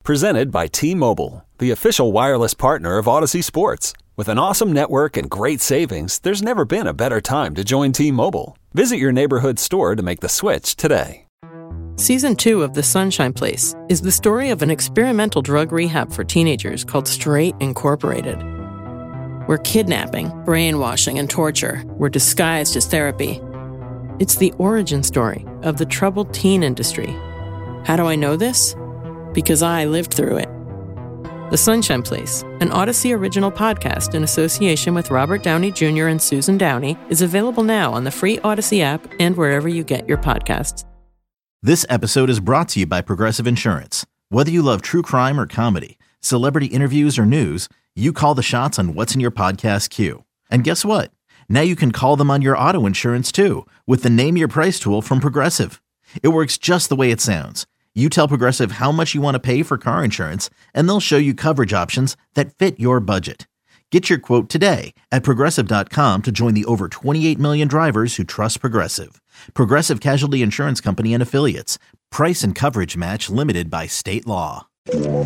Presented by T-Mobile, the official wireless partner of Odyssey Sports. With an awesome network and great savings, there's never been a better time to join T-Mobile. Visit your neighborhood store to make the switch today. Season 2 of The Sunshine Place is the story of an experimental drug rehab for teenagers called Straight Incorporated, where kidnapping, brainwashing, and torture were disguised as therapy. It's the origin story of the troubled teen industry. How do I know this? Because I lived through it. The Sunshine Place, an Odyssey original podcast in association with Robert Downey Jr. and Susan Downey, is available now on the free Odyssey app and wherever you get your podcasts. This episode is brought to you by Progressive Insurance. Whether you love true crime or comedy, celebrity interviews or news, you call the shots on what's in your podcast queue. And guess what? Now you can call them on your auto insurance too with the Name Your Price tool from Progressive. It works just the way it sounds. You tell Progressive how much you want to pay for car insurance, and they'll show you coverage options that fit your budget. Get your quote today at Progressive.com to join the over 28 million drivers who trust Progressive. Progressive Casualty Insurance Company and Affiliates. Price and coverage match limited by state law. 4.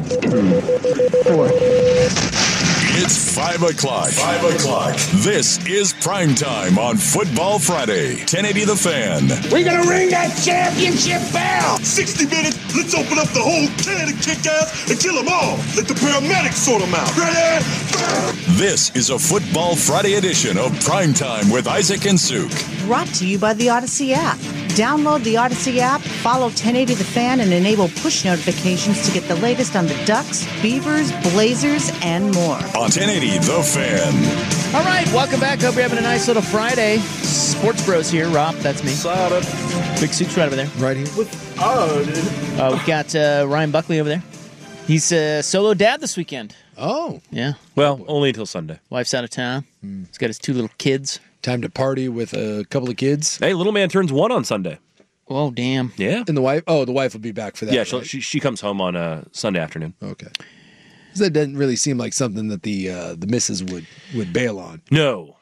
It's 5 o'clock. 5 o'clock. This is prime time on Football Friday. 1080 The Fan. We're going to ring that championship bell. 60 minutes. Let's open up the whole can of kick-ass and kill them all. Let the paramedics sort them out. Ready? This is a Football Friday edition of Prime Time with Isaac and Suk. Brought to you by the Odyssey app. Download the Odyssey app, follow 1080 The Fan, and enable push notifications to get the latest on the Ducks, Beavers, Blazers, and more. On 1080 The Fan. All right, welcome back. Hope you're having a nice little Friday. Sports Bros here. Rob, that's me. Big Suk's right over there. Right here. We've got Ryan Buckley over there. He's a solo dad this weekend. Oh. Yeah. Well, only until Sunday. Wife's out of town. He's got his 2 little kids. Time to party with a couple of kids. Hey, little man turns 1 on Sunday. Oh, damn. Yeah. And the wife will be back for that. Yeah, right? she comes home on Sunday afternoon. Okay. That doesn't really seem like something that the missus would bail on. No.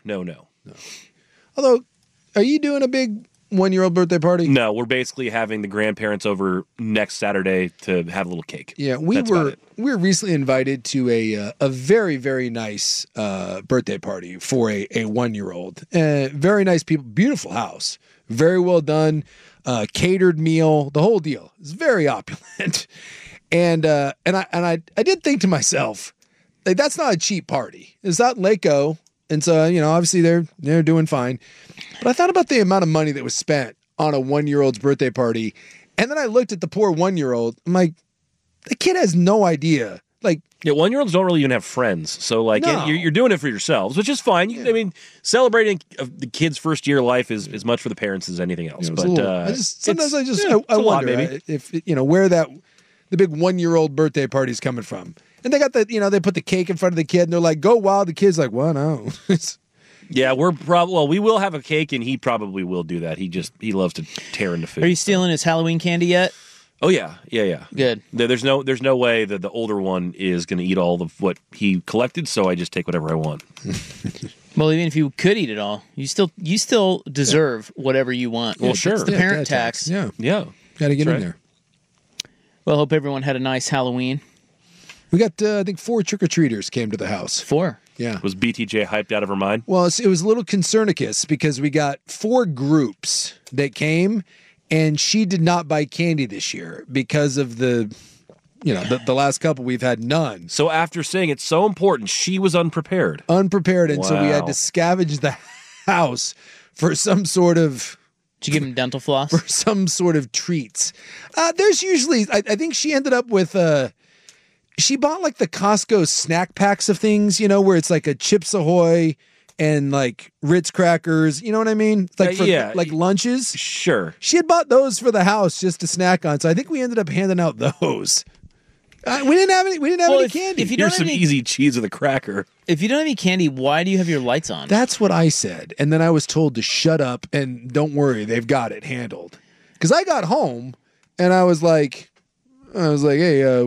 Although, are you doing a big 1-year-old birthday party? No, we're basically having the grandparents over next Saturday to have a little cake. Yeah, we were recently invited to a very, very nice birthday party for a 1-year-old. Very nice people, beautiful house, very well done, catered meal, the whole deal. It's very opulent. And I did think to myself, like, that's not a cheap party. It's out in Lake-O. And so, obviously they're doing fine. But I thought about the amount of money that was spent on a 1-year-old's birthday party. And then I looked at the poor 1-year-old. I'm like, the kid has no idea. Like, yeah, 1-year-olds don't really even have friends. So, like, No. you're doing it for yourselves, which is fine. I mean, celebrating the kid's first year of life is as much for the parents as anything else. But sometimes I lot, wonder maybe. if where the big 1-year-old birthday party is coming from. And they got they put the cake in front of the kid and they're like, go wild. The kid's like, well, no. Yeah, we will have a cake, and he probably will do that. He loves to tear into food. Are you stealing his Halloween candy yet? Oh yeah. Good. There's no way that the older one is going to eat all of what he collected, so I just take whatever I want. Well, even if you could eat it all, you still deserve whatever you want. Well, sure. It's the parent tax. Yeah. Got to get in there. Well, hope everyone had a nice Halloween. We got, I think, 4 trick-or-treaters came to the house. 4? Yeah. Was BTJ hyped out of her mind? Well, it was a little concernicus because we got 4 groups that came, and she did not buy candy this year because of the last couple we've had none. So after saying it's so important, she was unprepared. And so we had to scavenge the house for some sort of... Did you give him dental floss? For some sort of treats. There's usually... I think she ended up with... She bought like the Costco snack packs of things, where it's like a Chips Ahoy and like Ritz crackers. You know what I mean? Like for like lunches. Sure. She had bought those for the house just to snack on. So I think we ended up handing out those. We didn't have any candy. If you don't Here's some easy cheese with a cracker. If you don't have any candy, why do you have your lights on? That's what I said. And then I was told to shut up and don't worry, they've got it handled. Because I got home and I was like, hey,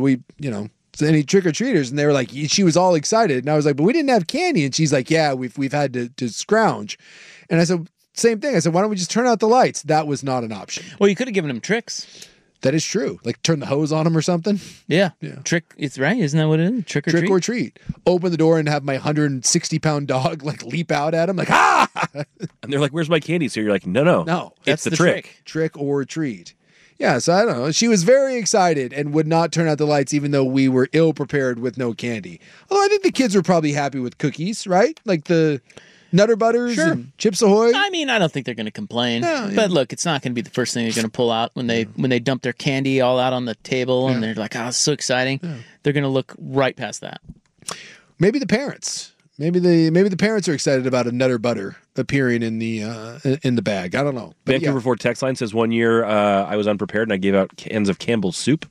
any trick-or-treaters? And they were like, she was all excited. And I was like, but we didn't have candy. And she's like, yeah, we've had to scrounge. And I said, same thing. I said, why don't we just turn out the lights? That was not an option. Well, you could have given them tricks. That is true. Like turn the hose on them or something. Yeah. Trick. It's right. Isn't that what it is? Trick or treat. Open the door and have my 160-pound dog like leap out at him like, ah! And they're like, where's my candy? So you're like, no. That's It's the trick. Trick or treat. Yeah, so I don't know. She was very excited and would not turn out the lights even though we were ill prepared with no candy. Although I think the kids were probably happy with cookies, right? Like the Nutter Butters and Chips Ahoy. I mean, I don't think they're going to complain. But look, it's not going to be the first thing they're going to pull out when they dump their candy all out on the table and they're like, oh, it's so exciting. They're going to look right past that. Maybe the parents. Maybe the parents are excited about a Nutter Butter appearing in the bag. I don't know. But Vancouver Ford text line says 1 year I was unprepared and I gave out cans of Campbell's soup.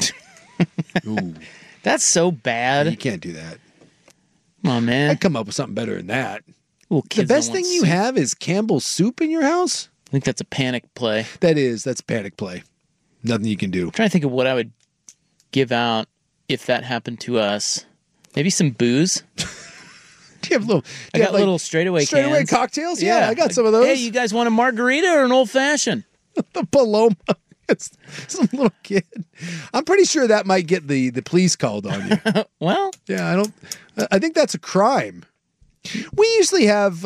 Ooh. That's so bad. You can't do that. Come on, man. I'd come up with something better than that. Well, the best thing you have is Campbell's soup in your house? I think that's a panic play. That's panic play. Nothing you can do. I'm trying to think of what I would give out if that happened to us. Maybe some booze. Do you have little? I got little straightaway cans. Cocktails? Yeah, I got some of those. Hey, you guys want a margarita or an old fashioned? The Paloma. It's some little kid. I'm pretty sure that might get the police called on you. Well, yeah, I think that's a crime. We usually have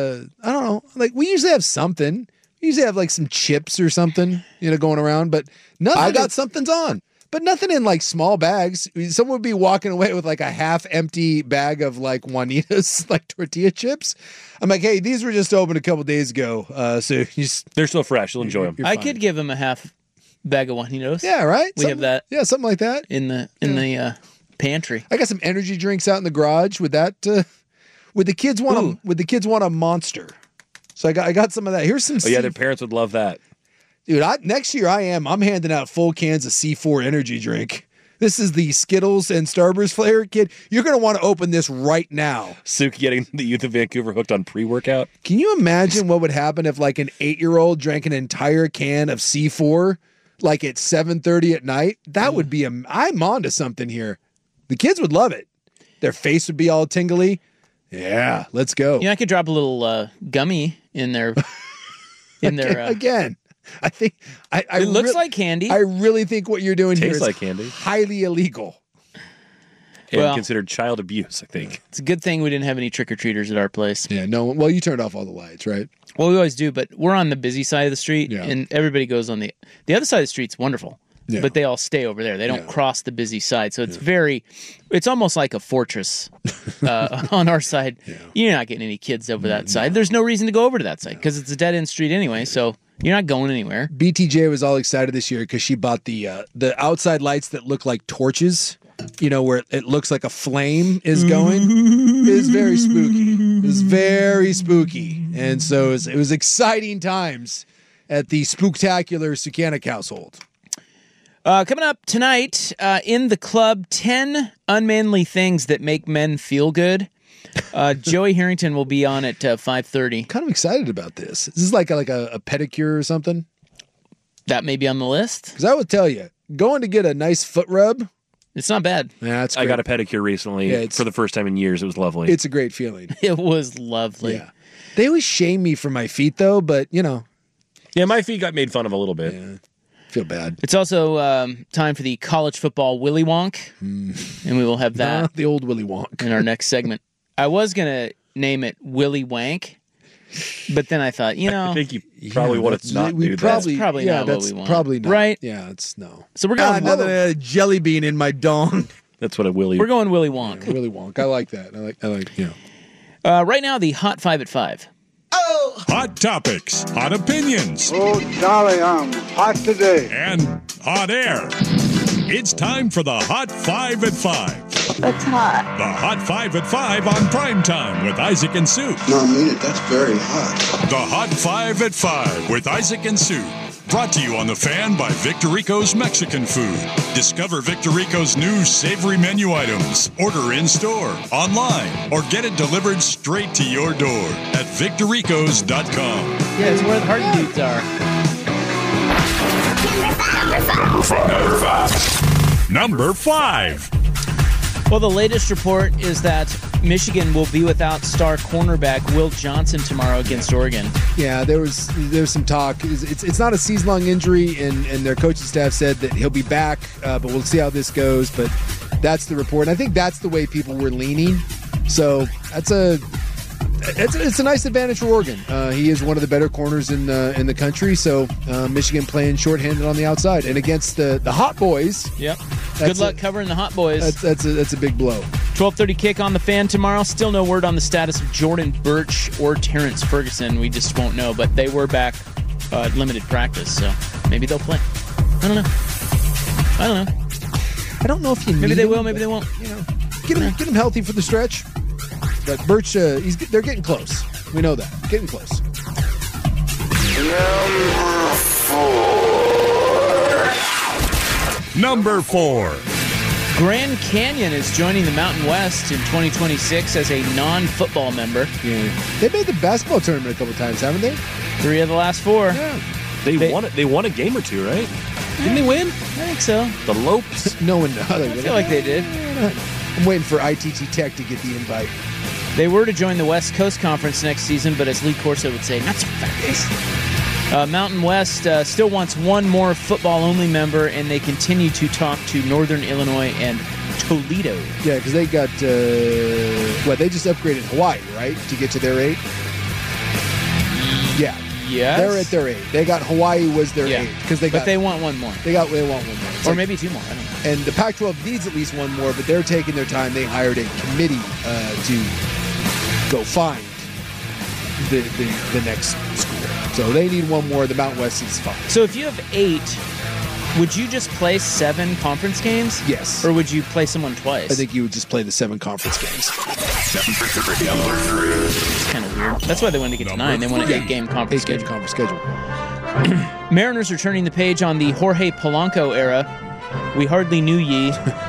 we usually have something. We usually have like some chips or something, going around, but nothing. I got something's on. But nothing in like small bags. Someone would be walking away with like a half empty bag of like Juanitas, like tortilla chips. I'm like, hey, these were just opened a couple days ago. So they're still fresh. You'll enjoy them. I could give them a half bag of Juanitos. Yeah, right. We have that. Yeah, something like that in the pantry. I got some energy drinks out in the garage. Would the kids want a Monster? So I got some of that. Here's some. Oh yeah, their parents would love that. Dude, next year I'm handing out full cans of C4 energy drink. This is the Skittles and Starburst flavor, kid. You're going to want to open this right now. Suki getting the youth of Vancouver hooked on pre-workout. Can you imagine what would happen if like an 8-year-old drank an entire can of C4 like at 7:30 at night? That would be I'm onto something here. The kids would love it. Their face would be all tingly. Yeah, let's go. I could drop a little gummy in there. Again. I think it looks like candy. I really think what you're doing Tastes here is like candy. Highly illegal. And considered child abuse, I think. It's a good thing we didn't have any trick-or-treaters at our place. Yeah, no. Well, you turned off all the lights, right? Well, we always do, but we're on the busy side of the street, and everybody goes on the other side of the street's wonderful. Yeah. But they all stay over there. They don't cross the busy side. So it's it's almost like a fortress on our side. Yeah. You're not getting any kids over that side. There's no reason to go over to that side because it's a dead-end street anyway, so you're not going anywhere. BTJ was all excited this year because she bought the outside lights that look like torches, where it looks like a flame is going. It is very spooky. It was very spooky. And so it was exciting times at the spooktacular Sukanik household. Coming up tonight in the club, 10 unmanly things that make men feel good. Joey Harrington will be on at 5:30. Kind of excited about this. Is this like a pedicure or something? That may be on the list. Because I would tell you, going to get a nice foot rub. It's not bad. Yeah, it's great. I got a pedicure recently for the first time in years. It was lovely. It's a great feeling. It was lovely. Yeah. They always shame me for my feet, though, but, Yeah, my feet got made fun of a little bit. Yeah. Feel bad. It's also time for the college football Willy Wonk, and we will have that. The old Willy Wonk. In our next segment. I was going to name it Willy Wank, but then I thought, I think you probably want to not do that. That's probably not what we want. Probably not. Right? Yeah, it's no. So we're going another jelly bean in my dong. That's what a Willy. We're going Willy Wonk. Yeah, Willy Wonk. I like that. I like. Right now, the Hot 5 at 5. Oh! Hot topics, hot opinions. Oh, golly, I'm hot today. And hot air. It's time for the Hot 5 at 5. That's hot. The Hot 5 at 5 on Primetime with Isaac and Sue. No, I mean it. That's very hot. The Hot 5 at 5 with Isaac and Sue. Brought to you on The Fan by Victorico's Mexican Food. Discover Victorico's new savory menu items. Order in-store, online, or get it delivered straight to your door at victoricos.com. Yeah, it's where the heartbeats are. Number 5. Well, the latest report is that Michigan will be without star cornerback Will Johnson tomorrow against Oregon. Yeah, there was some talk. It's not a season-long injury, and their coaching staff said that he'll be back, but we'll see how this goes. But that's the report. And I think that's the way people were leaning. So it's a nice advantage for Oregon. He is one of the better corners in the country. So Michigan playing shorthanded on the outside and against the Hot Boys. Yep. Good luck covering the Hot Boys. That's a big blow. 12:30 kick on the Fan tomorrow. Still no word on the status of Jordan Birch or Terrence Ferguson. We just won't know. But they were back limited practice, so maybe they'll play. I don't know. I don't know if you maybe need they him, will. Maybe they won't. Get him healthy for the stretch. But Birch, they're getting close. We know that. Getting close. Number 4. Grand Canyon is joining the Mountain West in 2026 as a non-football member. Yeah. They made the basketball tournament a couple times, haven't they? 3 of the last 4. Yeah. They won a game or 2, right? Didn't they win? I think so. The Lopes? No one knows. I feel like they did. I'm waiting for ITT Tech to get the invite. They were to join the West Coast Conference next season, but as Lee Corso would say, not so fast. Mountain West still wants one more football-only member, and they continue to talk to Northern Illinois and Toledo. Yeah, because they got, they just upgraded Hawaii, right, to get to their 8? Yeah. Yes. They're at their 8. They got Hawaii was their 8. But they want one more. They want one more. Or maybe 2 more. I don't know. And the Pac-12 needs at least one more, but they're taking their time. They hired a committee to go find the next school. So they need one more. The Mountain West is 5. So if you have 8, would you just play 7 conference games? Yes. Or would you play someone twice? I think you would just play the 7 conference games. It's kind of weird. That's why they wanted to get to 9. They want an 8-game conference schedule. Mariners are turning the page on the Jorge Polanco era. We hardly knew ye.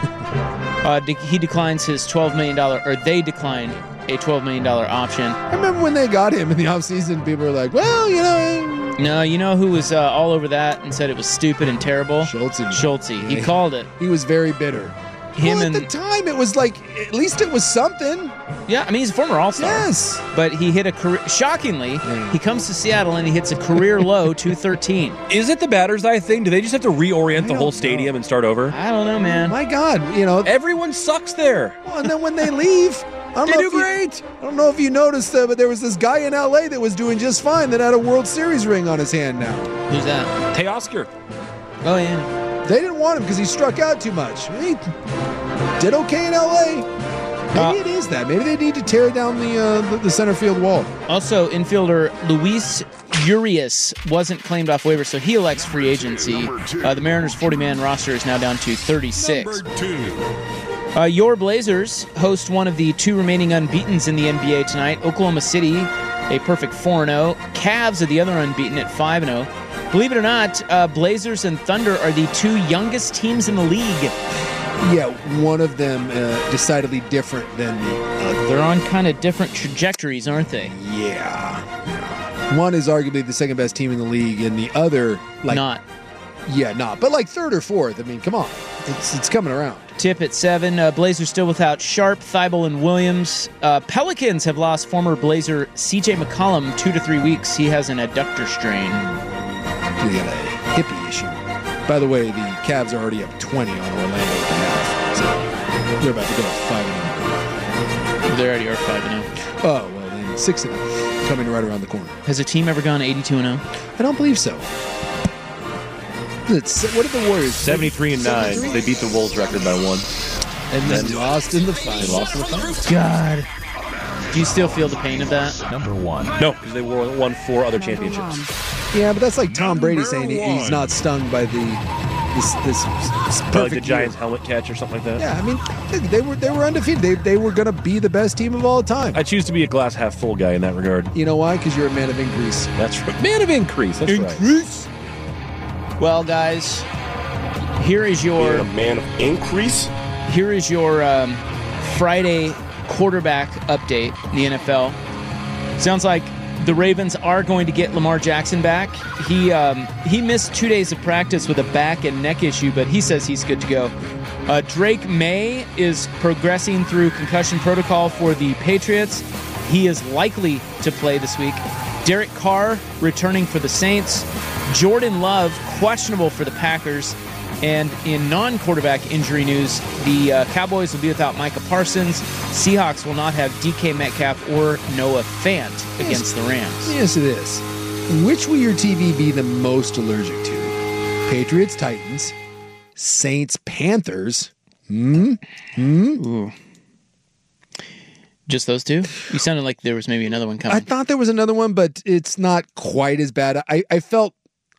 He declines his $12 million, or they decline a $12 million option. I remember when they got him in the offseason, people were like, well, No, you know who was all over that and said it was stupid and terrible? Schulte. Yeah, he called it. He was very bitter. At the time, it was like, at least it was something. Yeah, I mean, he's a former All-Star. Yes. But he hit a career... Shockingly, he comes to Seattle and he hits a career low 213. Is it the batter's eye thing? Do they just have to reorient the whole stadium and start over? I don't know, man. My God, Everyone sucks there. Well, and then when they leave... They do great. I don't know if you noticed, but there was this guy in L.A. that was doing just fine that had a World Series ring on his hand now. Who's that? Teoscar. Oh, yeah. They didn't want him because he struck out too much. He did okay in L.A. Maybe it is that. Maybe they need to tear down the center field wall. Also, infielder Luis Urias wasn't claimed off waivers, so he elects free agency. The Mariners' 40-man roster is now down to 36. Number 2. Your Blazers host one of the 2 remaining unbeatens in the NBA tonight. Oklahoma City, a perfect 4-0. Cavs are the other unbeaten at 5-0. Believe it or not, Blazers and Thunder are the 2 youngest teams in the league. Yeah, one of them decidedly different than the other. They're on kind of different trajectories, aren't they? Yeah. One is arguably the second best team in the league, and the other, not. Yeah, not. But like 3rd or 4th. I mean, come on. It's coming around. Tip at 7. Blazers still without Sharp, Thibault, and Williams. Pelicans have lost former Blazer C.J. McCollum 2 to 3 weeks. He has an adductor strain. He got a hippie issue. By the way, the Cavs are already up 20 on Orlando's behalf. So they're about to go 5-0. They already are 5-0. Oh, well, then 6-0. Coming right around the corner. Has a team ever gone 82-0? I don't believe so. What did the Warriors? 73-9. They beat the Wolves record by 1, and then lost in the finals. God, do you still feel the pain of that? Number 1. No, because they won 4 other championships. Yeah, but that's like Tom Brady saying he's not stung by this perfect like the Giants' helmet catch or something like that. Yeah, I mean they were undefeated. They were going to be the best team of all time. I choose to be a glass half full guy in that regard. You know why? Because you're a man of increase. That's right. Man of increase. That's increase. Right. Well, guys, here is your man of increase. Here is your Friday quarterback update in the NFL. Sounds like the Ravens are going to get Lamar Jackson back. He missed 2 days of practice with a back and neck issue, but he says he's good to go. Drake May is progressing through concussion protocol for the Patriots. He is likely to play this week. Derek Carr returning for the Saints. Jordan Love questionable for the Packers. And in non-quarterback injury news, the Cowboys will be without Micah Parsons. Seahawks will not have DK Metcalf or Noah Fant against the Rams. Yes, it is. Which will your TV be the most allergic to? Patriots, Titans, Saints, Panthers. Ooh. Just those two? You sounded like there was maybe another one coming. I thought there was another one, but it's not quite as bad. I felt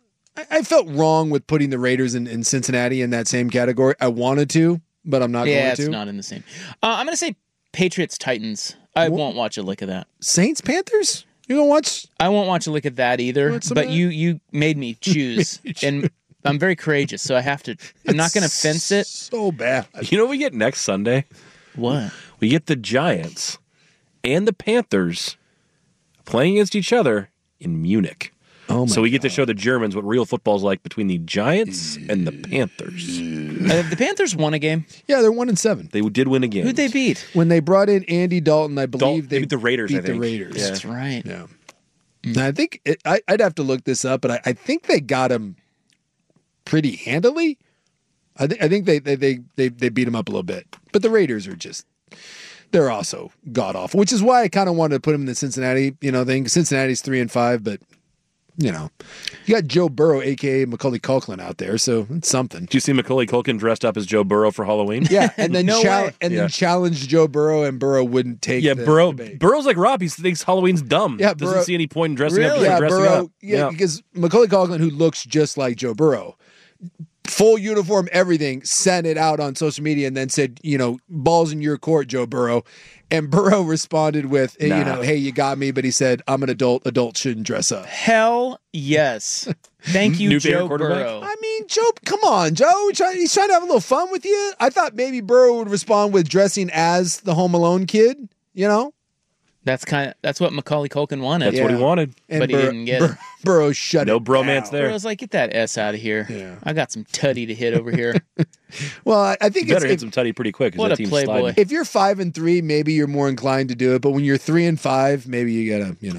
wrong with putting the Raiders in Cincinnati in that same category. I wanted to, but I'm not going to. Yeah, it's not in the same. I'm going to say Patriots, Titans. I won't watch a lick of that. Saints, Panthers? You going to watch? I won't watch a lick of that either, but you made me choose. And I'm very courageous, so I have to. I'm not going to fence it. So bad. You know what we get next Sunday? What? We get the Giants and the Panthers playing against each other in Munich. So we get to show the Germans what real football's like between the Giants and the Panthers. The Panthers won a game. Yeah, they're 1-7. They did win a game. Who'd they beat? When they brought in Andy Dalton, I believe they beat the Raiders. The Raiders. Yeah. That's right. Yeah. I think I'd have to look this up, but I think they got him pretty handily. I think they beat him up a little bit, but the Raiders are they're also god awful, which is why I kind of wanted to put him in the Cincinnati thing. Cincinnati's 3-5, but you got Joe Burrow, aka Macaulay Culkin, out there, so it's something. Did you see Macaulay Culkin dressed up as Joe Burrow for Halloween? Yeah, and then then challenged Joe Burrow, and Burrow wouldn't take. Yeah, the Burrow. debate. Burrow's like Rob. He thinks Halloween's dumb. Yeah, doesn't see any point in dressing up. Yeah, dressing Burrow. up. Yeah, because Macaulay Culkin, who looks just like Joe Burrow, full uniform, everything, sent it out on social media and then said, balls in your court, Joe Burrow. And Burrow responded with, hey, you got me. But he said, I'm an adult. Adults shouldn't dress up. Hell yes. Thank you, Joe Burrow. I mean, Joe, come on, Joe. He's trying to have a little fun with you. I thought maybe Burrow would respond with dressing as the Home Alone kid, That's what Macaulay Culkin wanted. That's what he wanted. But he didn't get it. Burrow shut no it bromance down. there. Burrow's like, get that S out of here. Yeah. I got some tutty to hit over here. Well, I think you better hit some tutty pretty quick. What that a team's playboy. sliding. If you're 5-3, maybe you're more inclined to do it. But when you're 3-5, maybe you gotta, you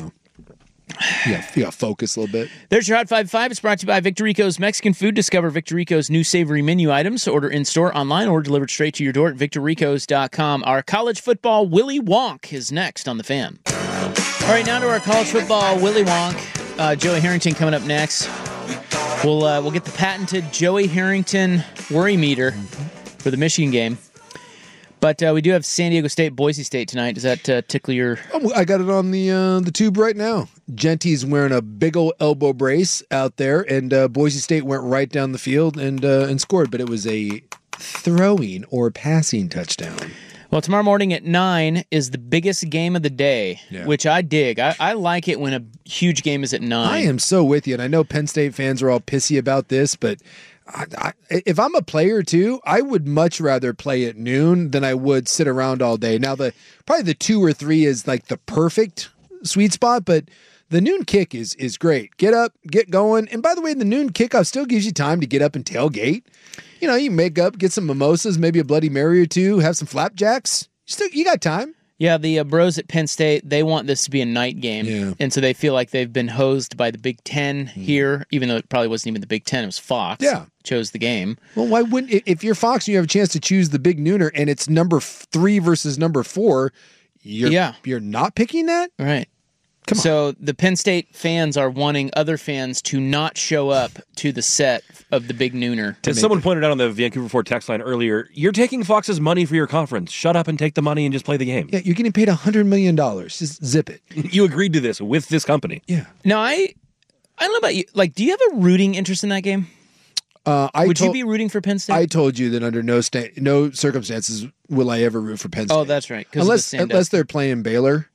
gotta focus a little bit. There's your Hot 5-5. It's brought to you by Victor Rico's Mexican Food. Discover Victor Rico's new savory menu items. Order in-store, online, or delivered straight to your door at victorricos.com. Our college football Willy Wonk is next on The Fan. All right, now to our college football Willy Wonk. Joey Harrington coming up next. We'll get the patented Joey Harrington worry meter for the Michigan game. But we do have San Diego State, Boise State tonight. Does that tickle your... Oh, I got it on the tube right now. Genty's wearing a big old elbow brace out there, and Boise State went right down the field and scored, but it was a throwing or passing touchdown. Well, tomorrow morning at 9 is the biggest game of the day, which I dig. I like it when a huge game is at 9. I am so with you, and I know Penn State fans are all pissy about this, but if I'm a player too, I would much rather play at noon than I would sit around all day. Now, probably the 2 or 3 is like the perfect sweet spot, but the noon kick is great. Get up, get going, and by the way, the noon kickoff still gives you time to get up and tailgate. You make up, get some mimosas, maybe a Bloody Mary or two, have some flapjacks. You got time. Yeah, the bros at Penn State, they want this to be a night game, and so they feel like they've been hosed by the Big Ten here, even though it probably wasn't even the Big Ten, it was Fox. Chose the game. Well, why wouldn't, if you're Fox and you have a chance to choose the big nooner and it's number 3 versus number 4, you're not picking that? Right. So the Penn State fans are wanting other fans to not show up to the set of the big nooner. As someone pointed out on the Vancouver Ford text line earlier, you're taking Fox's money for your conference. Shut up and take the money and just play the game. Yeah, you're getting paid $100 million. Just zip it. You agreed to this with this company. Yeah. Now, I don't know about you. Like, do you have a rooting interest in that game? Would you be rooting for Penn State? I told you that under no circumstances will I ever root for Penn State. Oh, that's right. Unless they're playing Baylor.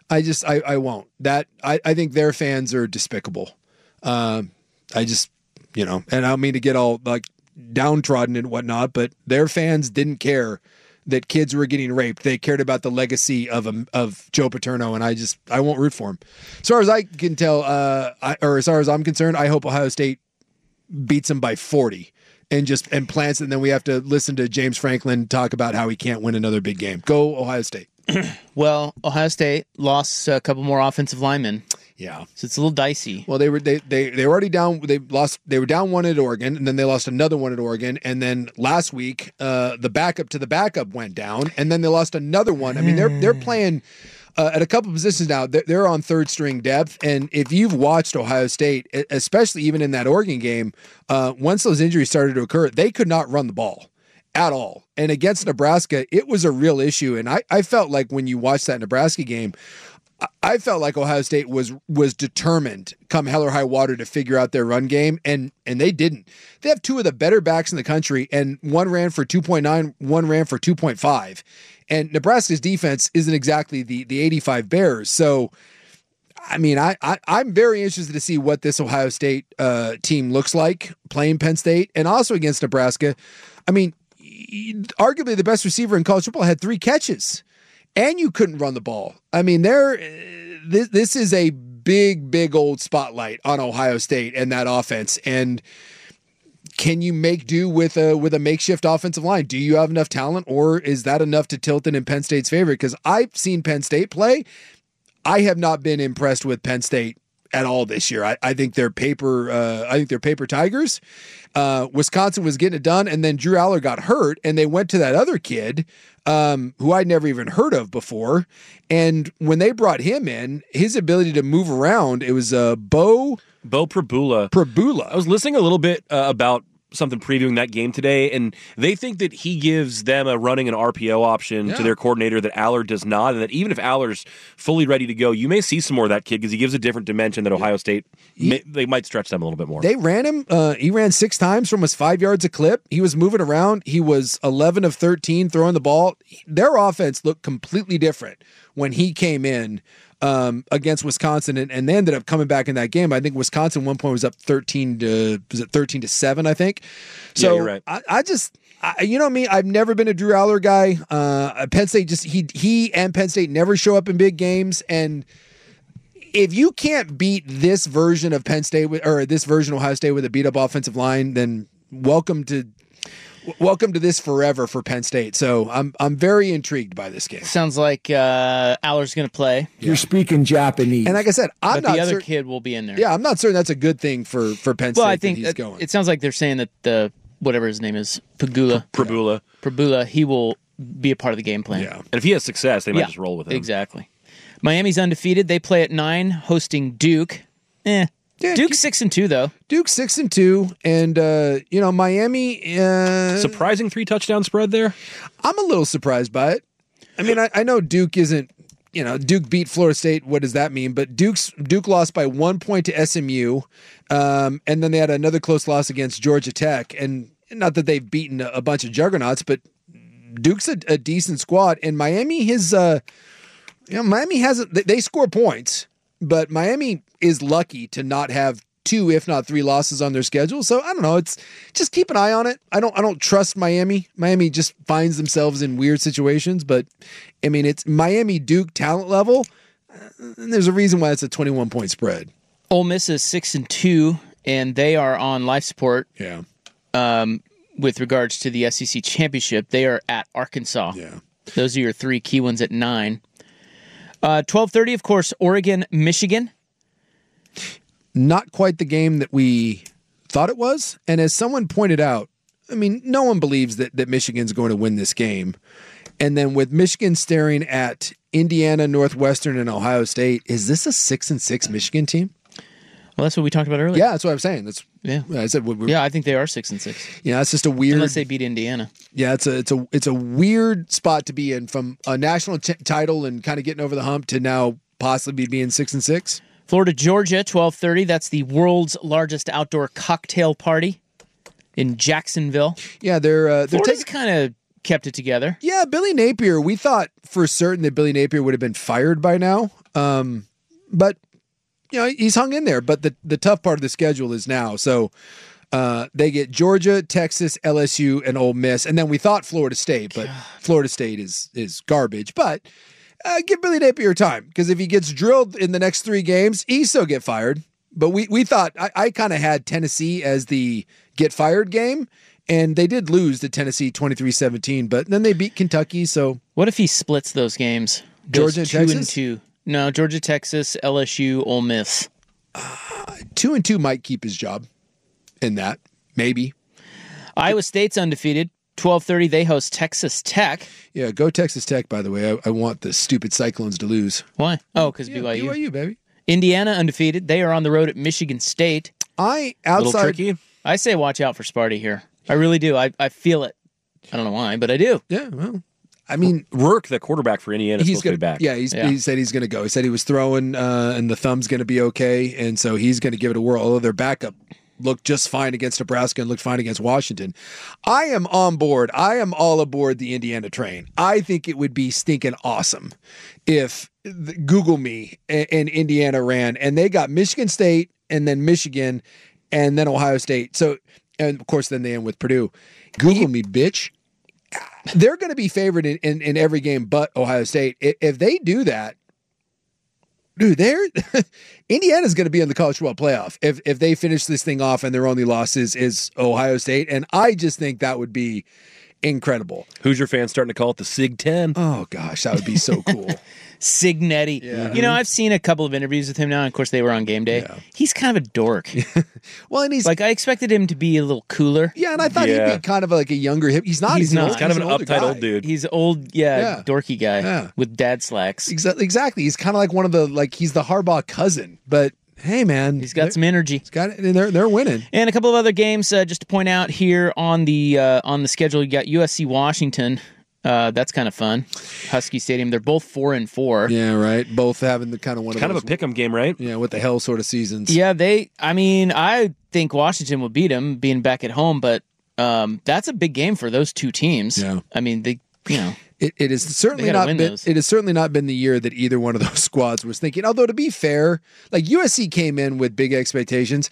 I won't. I think their fans are despicable. And I don't mean to get all like downtrodden and whatnot, but their fans didn't care that kids were getting raped. They cared about the legacy of Joe Paterno, and I won't root for him. As far as I can tell, or as far as I'm concerned, I hope Ohio State beats them by 40 and plants, and then we have to listen to James Franklin talk about how he can't win another big game. Go Ohio State. Well, Ohio State lost a couple more offensive linemen. Yeah, so it's a little dicey. Well, they were already down. They were down one at Oregon, and then they lost another one at Oregon, and then last week the backup to the backup went down, and then they lost another one. I mean, they're playing at a couple positions now. They're on third string depth, and if you've watched Ohio State, especially even in that Oregon game, once those injuries started to occur, they could not run the ball at all. And against Nebraska, it was a real issue. And I felt like when you watched that Nebraska game, I felt like Ohio State was determined come hell or high water to figure out their run game, and they didn't. They have two of the better backs in the country, and one ran for 2.9, one ran for 2.5. And Nebraska's defense isn't exactly the 85 Bears. So, I mean, I'm very interested to see what this Ohio State team looks like playing Penn State and also against Nebraska. I mean, arguably the best receiver in college football had 3 catches. And you couldn't run the ball. I mean, this is a big old spotlight on Ohio State and that offense. And can you make do with a makeshift offensive line? Do you have enough talent, or is that enough to tilt it in Penn State's favor? Because I've seen Penn State play. I have not been impressed with Penn State at all this year. I think they're paper. I think they're paper tigers. Wisconsin was getting it done, and then Drew Aller got hurt, and they went to that other kid who I'd never even heard of before. And when they brought him in, his ability to move around, it was Bo Prabula. I was listening a little bit about something previewing that game today, and they think that he gives them a running an RPO option to their coordinator that Aller does not, and that even if Aller's fully ready to go, you may see some more of that kid because he gives a different dimension that Ohio State, they might stretch them a little bit more. They ran him. He ran 6 times from almost 5 yards a clip. He was moving around. He was 11 of 13 throwing the ball. Their offense looked completely different when he came in against Wisconsin, and they ended up coming back in that game. I think Wisconsin at one point was up 13-7, I think. So yeah, you're right. I you know me, I've never been a Drew Aller guy. Penn State he and Penn State never show up in big games, and if you can't beat this version of Penn State or this version of Ohio State with a beat up offensive line, then welcome to this forever for Penn State. So I'm very intrigued by this game. Sounds like Aller's going to play. You're speaking Japanese, and like I said, but the other kid will be in there. Yeah, I'm not certain that's a good thing for Penn State. Well, I think he's going. It sounds like they're saying that the whatever his name is, Prabula, he will be a part of the game plan. Yeah, and if he has success, they might just roll with him. Exactly. Miami's undefeated. They play at 9, hosting Duke. Duke's 6-2 though. Duke's 6-2, and Miami. Surprising 3-touchdown spread there. I'm a little surprised by it. I mean, I know Duke isn't. Duke beat Florida State. What does that mean? But Duke lost by 1 point to SMU, and then they had another close loss against Georgia Tech. And not that they've beaten a bunch of juggernauts, but Duke's a decent squad. And Miami Miami hasn't. They score points, but Miami is lucky to not have 2, if not 3 losses on their schedule. So I don't know. It's just keep an eye on it. I don't trust Miami. Miami just finds themselves in weird situations, but I mean, it's Miami Duke talent level. And there's a reason why it's a 21-point spread. Ole Miss is 6-2, and they are on life support. Yeah. With regards to the SEC championship, they are at Arkansas. Yeah. Those are your 3 key ones at 9. 12:30, of course, Oregon, Michigan. Not quite the game that we thought it was. And as someone pointed out, I mean, no one believes that Michigan's going to win this game. And then with Michigan staring at Indiana, Northwestern, and Ohio State, is this a 6-6 Michigan team? Well, that's what we talked about earlier. Yeah, that's what I'm saying. I said. I think they are 6-6. Yeah, it's just a weird. Unless they beat Indiana. Yeah, it's a weird spot to be in, from a national title and kind of getting over the hump to now possibly being 6-6. Florida, Georgia, 12:30. That's the world's largest outdoor cocktail party in Jacksonville. Yeah, they're kind of kept it together. Yeah, Billy Napier. We thought for certain that Billy Napier would have been fired by now, but he's hung in there. But the tough part of the schedule is now. So they get Georgia, Texas, LSU, and Ole Miss, and then we thought Florida State, but Florida State is garbage. But give Billy Napier time, because if he gets drilled in the next 3 games, he still get fired. But we thought I kind of had Tennessee as the get fired game, And they did lose to Tennessee 23-17, but then they beat Kentucky. So what if he splits those games? Georgia and Texas? 2-2. No, Georgia, Texas, LSU, Ole Miss. 2-2 might keep his job in that. Maybe. Iowa State's undefeated. 12:30, they host Texas Tech. Yeah, go Texas Tech, by the way. I want the stupid Cyclones to lose. Why? Oh, because BYU. BYU, baby. Indiana undefeated. They are on the road at Michigan State. Little tricky. I say watch out for Sparty here. I really do. I feel it. I don't know why, but I do. Yeah, well, I mean, Rourke, the quarterback for Indiana, is supposed to be back. Yeah, he said he's going to go. He said he was throwing, and the thumb's going to be okay, and so he's going to give it a whirl. Although their backup looked just fine against Nebraska and looked fine against Washington. I am on board. I am all aboard the Indiana train. I think it would be stinking awesome if Google me and Indiana ran, and they got Michigan State and then Michigan and then Ohio State. So, and of course, then they end with Purdue. Google me, bitch. They're going to be favored in every game but Ohio State. If they do that, dude, Indiana's going to be in the college football playoff if they finish this thing off and their only loss is Ohio State. And I just think that would be incredible. Hoosier fans starting to call it the Sig 10. Oh, gosh, that would be so cool. Signetti. Yeah. You know, I've seen a couple of interviews with him now, and of course they were on game day. Yeah. He's kind of a dork. Well, and he's like, I expected him to be a little cooler. Yeah, and I thought he'd be kind of like a younger hip. He's not. He's kind of an uptight old dude. He's old, dorky guy with dad slacks. Exactly. He's kind of like one of the, he's the Harbaugh cousin, but hey, man. He's got some energy. He's got it, and they're winning. And a couple of other games, just to point out here on the schedule, you got USC Washington. That's kind of fun. Husky Stadium. They're both 4-4. Yeah, right. Both having the kind of one kind of a pick'em game, right? Yeah, with the hell sort of seasons. Yeah, I think Washington will beat them being back at home, but that's a big game for those two teams. Yeah. I mean, it has certainly not been those. It has certainly not been the year that either one of those squads was thinking. Although to be fair, like USC came in with big expectations.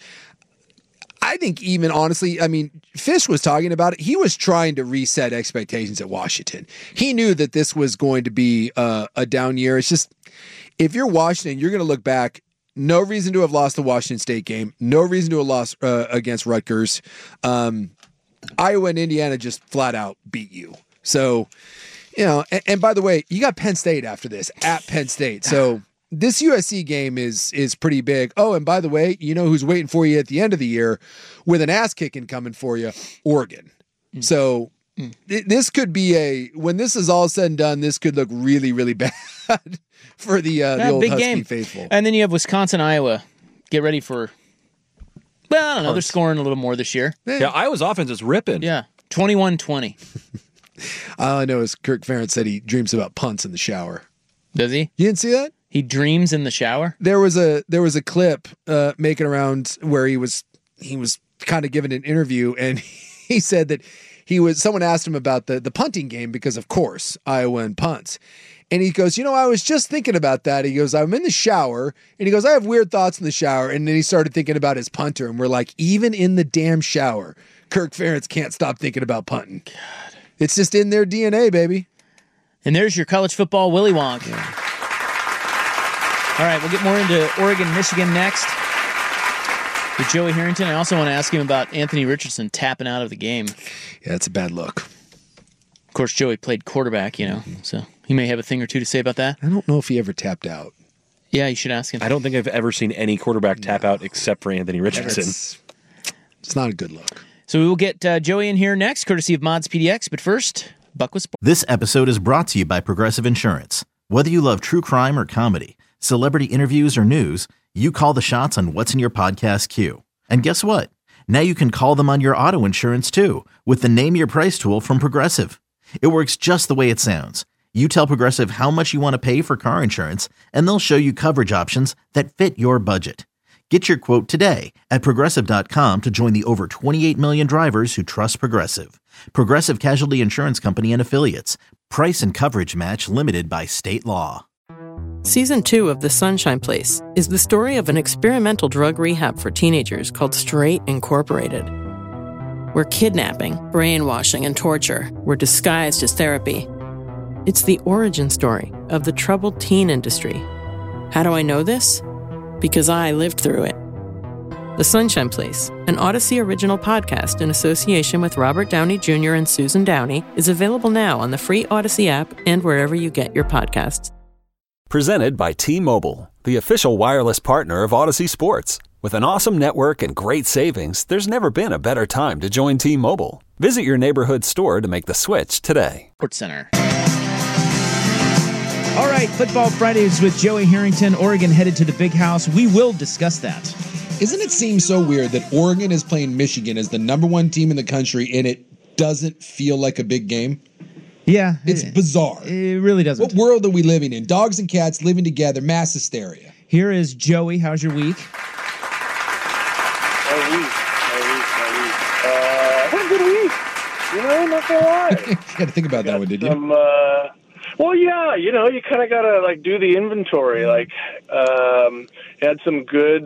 I think even honestly, I mean, Fish was talking about it. He was trying to reset expectations at Washington. He knew that this was going to be a down year. It's just, if you're Washington, you're going to look back. No reason to have lost the Washington State game. No reason to have lost against Rutgers. Iowa and Indiana just flat out beat you. So, you know, and by the way, you got Penn State after this, at Penn State. So this USC game is pretty big. Oh, and by the way, you know who's waiting for you at the end of the year with an ass kicking coming for you? Oregon. So this could be when this is all said and done, this could look really, really bad for the old big Husky game. faithful. And then you have Wisconsin, Iowa. Get ready for, well, I don't know. They're scoring a little more this year. Yeah, Iowa's offense is ripping. Yeah, 21-20. All I know is Kirk Ferentz said he dreams about punts in the shower. Does he? You didn't see that? He dreams in the shower? There was a clip making around where he was kind of giving an interview, and he said that someone asked him about the punting game because, of course, Iowa and punts. And he goes, I was just thinking about that. He goes, I'm in the shower. And he goes, I have weird thoughts in the shower. And then he started thinking about his punter. And we're like, even in the damn shower, Kirk Ferentz can't stop thinking about punting. God. It's just in their DNA, baby. And there's your college football Willy Wonk. Yeah. All right, we'll get more into Oregon, Michigan next with Joey Harrington. I also want to ask him about Anthony Richardson tapping out of the game. Yeah, it's a bad look. Of course, Joey played quarterback, so he may have a thing or two to say about that. I don't know if he ever tapped out. Yeah, you should ask him. I don't think I've ever seen any quarterback tap out except for Anthony Richardson. It's not a good look. So we will get Joey in here next, courtesy of Mods PDX. But first, Buck with Sports. This episode is brought to you by Progressive Insurance. Whether you love true crime or comedy, celebrity interviews or news, you call the shots on what's in your podcast queue. And guess what? Now you can call them on your auto insurance too with the Name Your Price tool from Progressive. It works just the way it sounds. You tell Progressive how much you want to pay for car insurance, and they'll show you coverage options that fit your budget. Get your quote today at Progressive.com to join the over 28 million drivers who trust Progressive. Progressive Casualty Insurance Company and Affiliates. Price and coverage match limited by state law. Season 2 of The Sunshine Place is the story of an experimental drug rehab for teenagers called Straight Incorporated, where kidnapping, brainwashing, and torture were disguised as therapy. It's the origin story of the troubled teen industry. How do I know this? Because I lived through it. The Sunshine Place, an Odyssey original podcast in association with Robert Downey Jr. and Susan Downey, is available now on the free Odyssey app and wherever you get your podcasts. Presented by T-Mobile, the official wireless partner of Odyssey Sports. With an awesome network and great savings, there's never been a better time to join T-Mobile. Visit your neighborhood store to make the switch today. Sports Center. All right, Football Fridays with Joey Harrington. Oregon headed to the Big House. We will discuss that. Isn't it seem so weird that Oregon is playing Michigan as the number one team in the country and it doesn't feel like a big game? Yeah. It's bizarre. It really doesn't. What world are we living in? Dogs and cats living together, mass hysteria. Here is Joey. How's your week? My week. What a good week. You know, not gonna lie. You had to think about that one, did you? Well, yeah, you know, you kind of got to, like, do the inventory. Like, had some good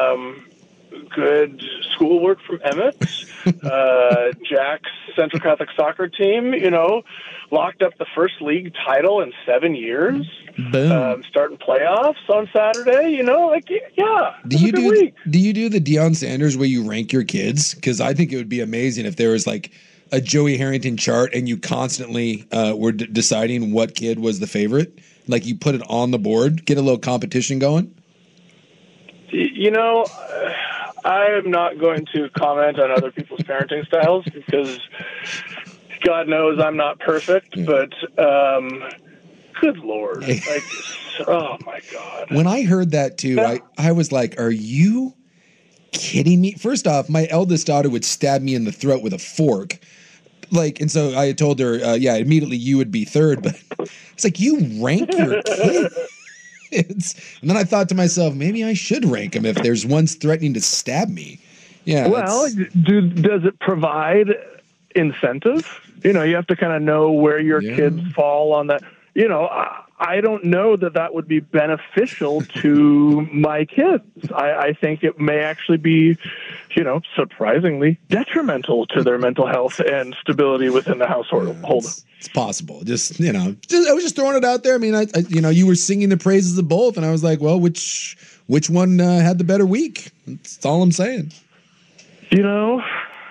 schoolwork from Emmett. Jack's Central Catholic soccer team, you know, locked up the first league title in 7 years. Boom. Starting playoffs on Saturday, you know, like, yeah. Do you do the Deion Sanders where you rank your kids? Because I think it would be amazing if there was, like, a Joey Harrington chart and you constantly were deciding what kid was the favorite. Like, you put it on the board, get a little competition going. You know, I am not going to comment on other people's parenting styles because God knows I'm not perfect, but good Lord. Like, oh, my God. When I heard that, too, I was like, are you kidding me? First off, my eldest daughter would stab me in the throat with a fork. Like, and so I told her, immediately you would be third, but it's like, you rank your kids. And then I thought to myself, maybe I should rank them if there's one's threatening to stab me. Yeah. Well, does it provide incentive? You know, you have to kind of know where your kids fall on that. You know, I don't know that would be beneficial to my kids. I think it may actually be, you know, surprisingly detrimental to their mental health and stability within the household. It's possible. Just, you know, I was just throwing it out there. I mean, I you know, you were singing the praises of both, and I was like, well, which one had the better week? That's all I'm saying. You know,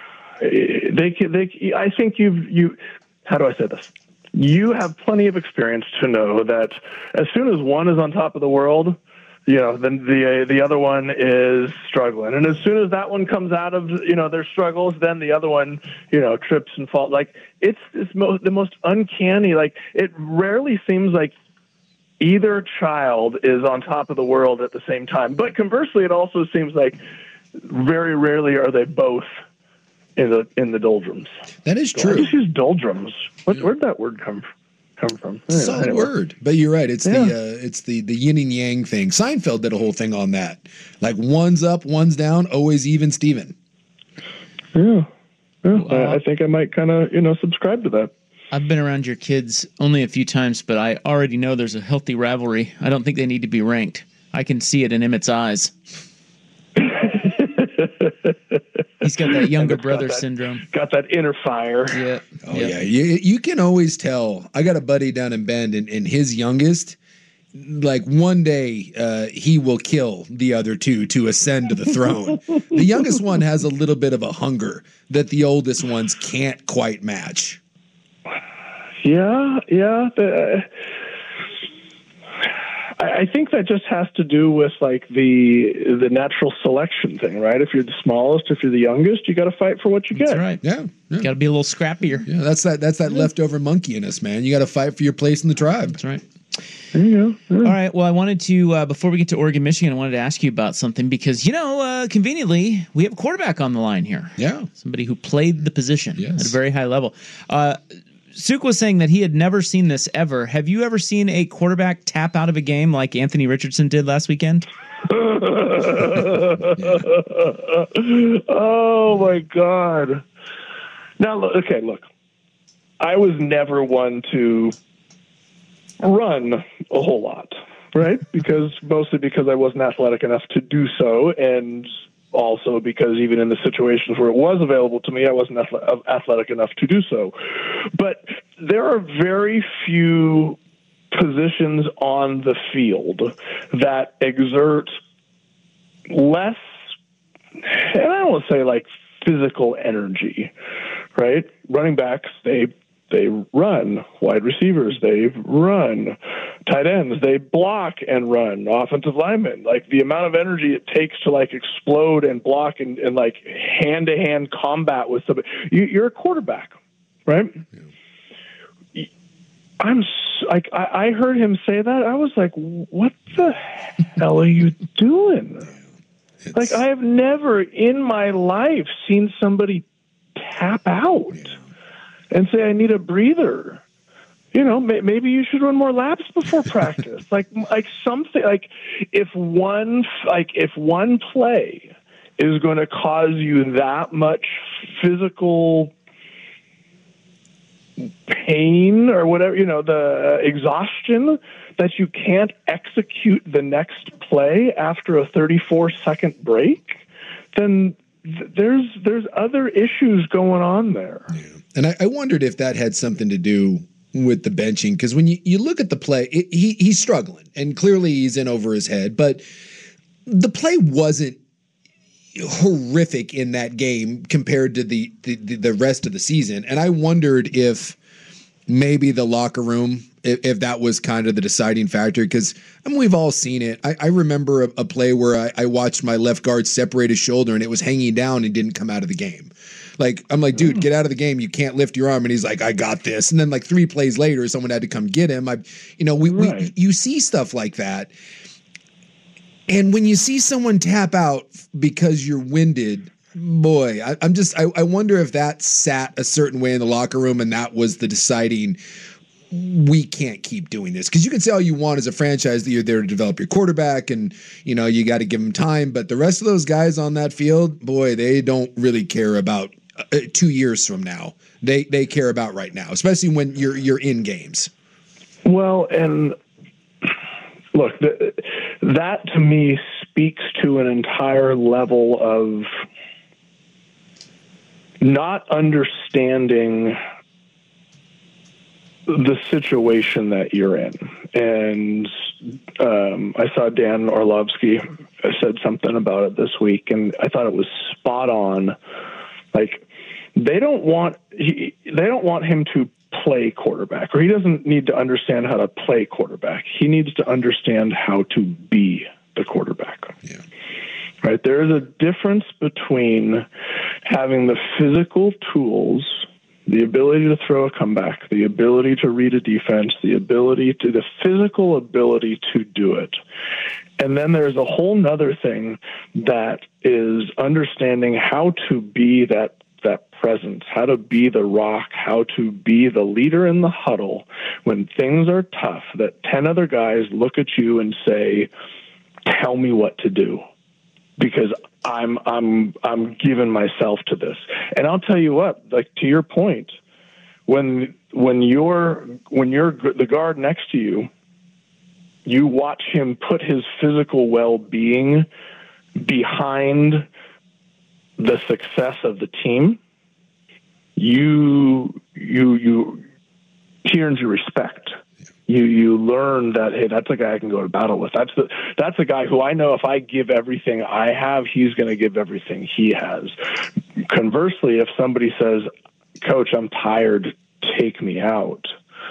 I think you. How do I say this? You have plenty of experience to know that as soon as one is on top of the world, you know, then the other one is struggling. And as soon as that one comes out of, you know, their struggles, then the other one, you know, trips and falls. Like, it's the most uncanny. Like, it rarely seems like either child is on top of the world at the same time. But conversely, it also seems like very rarely are they both in the doldrums. That is true. I just use doldrums. Where'd that word come from? Solid word, but you're right. It's the yin and yang thing. Seinfeld did a whole thing on that. Like, one's up, one's down, always even Steven. Yeah. I think I might kind of, you know, subscribe to that. I've been around your kids only a few times, but I already know there's a healthy rivalry. I don't think they need to be ranked. I can see it in Emmett's eyes. He's got that younger brother syndrome. Got that inner fire. Yeah. Oh, yeah. You can always tell. I got a buddy down in Bend, and his youngest, like, one day he will kill the other two to ascend to the throne. The youngest one has a little bit of a hunger that the oldest ones can't quite match. Yeah. I think that just has to do with, like, the natural selection thing, right? If you're the smallest, if you're the youngest, you got to fight for what you get. That's right. Yeah. Got to be a little scrappier. Yeah, that's that leftover monkey in us, man. You got to fight for your place in the tribe. That's right. There you go. All right. Well, I wanted to, before we get to Oregon, Michigan, I wanted to ask you about something because, you know, conveniently, we have a quarterback on the line here. Yeah. Somebody who played the position at a very high level. Suk was saying that he had never seen this ever. Have you ever seen a quarterback tap out of a game like Anthony Richardson did last weekend? Oh, my God. Now, look. I was never one to run a whole lot, right? Mostly because I wasn't athletic enough to do so, and also because even in the situations where it was available to me, I wasn't athletic enough to do so. But there are very few positions on the field that exert less and I don't want to say like physical energy, right? Running backs, they run. Wide receivers, they run. Tight ends, they block and run. Offensive linemen, like the amount of energy it takes to like explode and block and like hand-to-hand combat with somebody. You're a quarterback, right? Yeah. I heard him say that. I was like, what the hell are you doing? Like, I have never in my life seen somebody tap out and say, I need a breather. You know, maybe you should run more laps before practice. like something, like if one play is going to cause you that much physical pain or whatever, you know, the exhaustion that you can't execute the next play after a 34-second break, then there's other issues going on there. Yeah. And I wondered if that had something to do with the benching, because when you look at the play, he's struggling, and clearly he's in over his head, but the play wasn't horrific in that game compared to the rest of the season. And I wondered if maybe the locker room, if that was kind of the deciding factor, because I mean, we've all seen it. I remember a play where I watched my left guard separate his shoulder and it was hanging down and didn't come out of the game. Like, I'm like, dude, get out of the game. You can't lift your arm. And he's like, I got this. And then like 3 plays later, someone had to come get him. You see stuff like that. And when you see someone tap out because you're winded, boy, I wonder if that sat a certain way in the locker room and that was the deciding, we can't keep doing this. Because you can say all you want as a franchise that you're there to develop your quarterback and, you know, you got to give them time. But the rest of those guys on that field, boy, they don't really care about 2 years from now. They care about right now, especially when you're in games. Well, and look, that to me speaks to an entire level of not understanding the situation that you're in. And I saw Dan Orlovsky said something about it this week, and I thought it was spot on. Like, they don't want him to play quarterback, or he doesn't need to understand how to play quarterback. He needs to understand how to be the quarterback. Yeah. Right? There is a difference between having the physical tools, the ability to throw a comeback, the ability to read a defense, the physical ability to do it. And then there's a whole nother thing that is understanding how to be that presence, how to be the rock, how to be the leader in the huddle when things are tough, that 10 other guys look at you and say, tell me what to do, because I'm giving myself to this. And I'll tell you what, like, to your point, when you're the guard next to you, you watch him put his physical well-being behind the success of the team, you he earns your respect. You learn that, hey, that's a guy I can go to battle with. That's a guy who I know if I give everything I have, he's going to give everything he has. Conversely, if somebody says, Coach, I'm tired, take me out,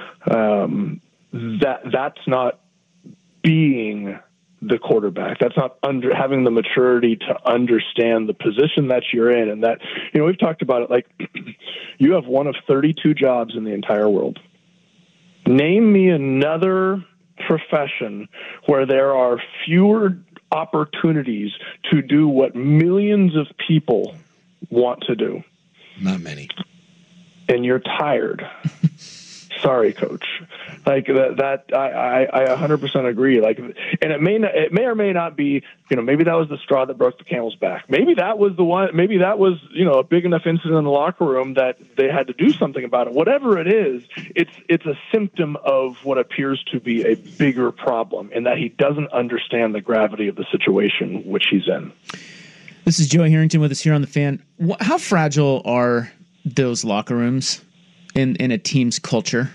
that's not being the quarterback. That's not having the maturity to understand the position that you're in. And that, you know, we've talked about it, like, you have one of 32 jobs in the entire world. Name me another profession where there are fewer opportunities to do what millions of people want to do. Not many. And you're tired. Sorry, Coach. Like that I 100% agree. Like, and it may or may not be, you know, maybe that was the straw that broke the camel's back. Maybe that was the one. Maybe that was, you know, a big enough incident in the locker room that they had to do something about it. Whatever it is, it's a symptom of what appears to be a bigger problem, in that he doesn't understand the gravity of the situation which he's in. This is Joey Harrington with us here on The Fan. How fragile are those locker rooms in a team's culture?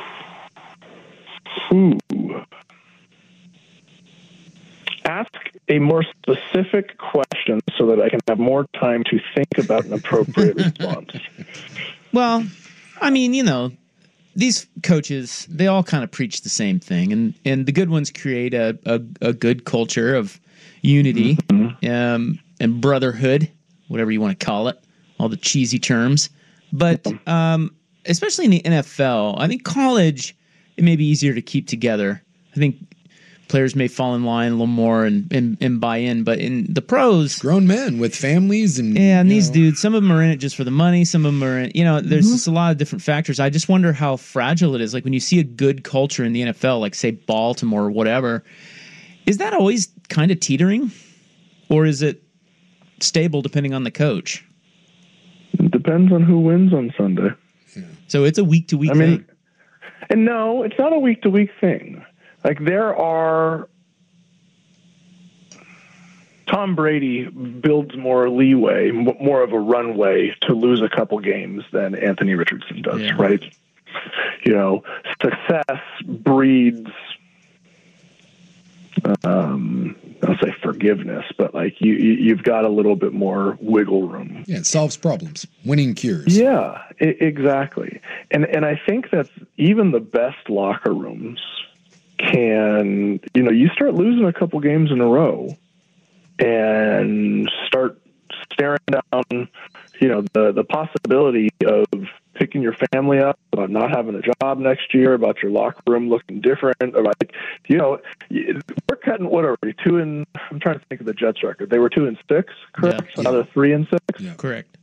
Ooh. Ask a more specific question so that I can have more time to think about an appropriate response. Well, I mean, these coaches, they all kind of preach the same thing, and the good ones create a good culture of unity and brotherhood, whatever you want to call it, all the cheesy terms. But especially in the NFL, I think college, it may be easier to keep together. I think players may fall in line a little more and buy in, but in the pros, grown men with families and these dudes, some of them are in it just for the money. Some of them are in, there's just a lot of different factors. I just wonder how fragile it is. Like when you see a good culture in the NFL, like say Baltimore or whatever, is that always kind of teetering, or is it stable depending on the coach? It depends on who wins on Sunday. Yeah. So it's a week-to-week thing. And no, it's not a week-to-week thing. Like Tom Brady builds more leeway, more of a runway to lose a couple games than Anthony Richardson does, right? Success breeds, I'll say forgiveness, but like you've got a little bit more wiggle room. Yeah, it solves problems. Winning cures. Yeah, exactly. And I think that even the best locker rooms can, you start losing a couple games in a row and start staring down, the possibility of picking your family up, about not having a job next year, about your locker room looking different, or like, we're cutting, what are we, I'm trying to think of the Jets record. They were 2-6, correct? Yeah. Another 3-6? Yeah. Correct.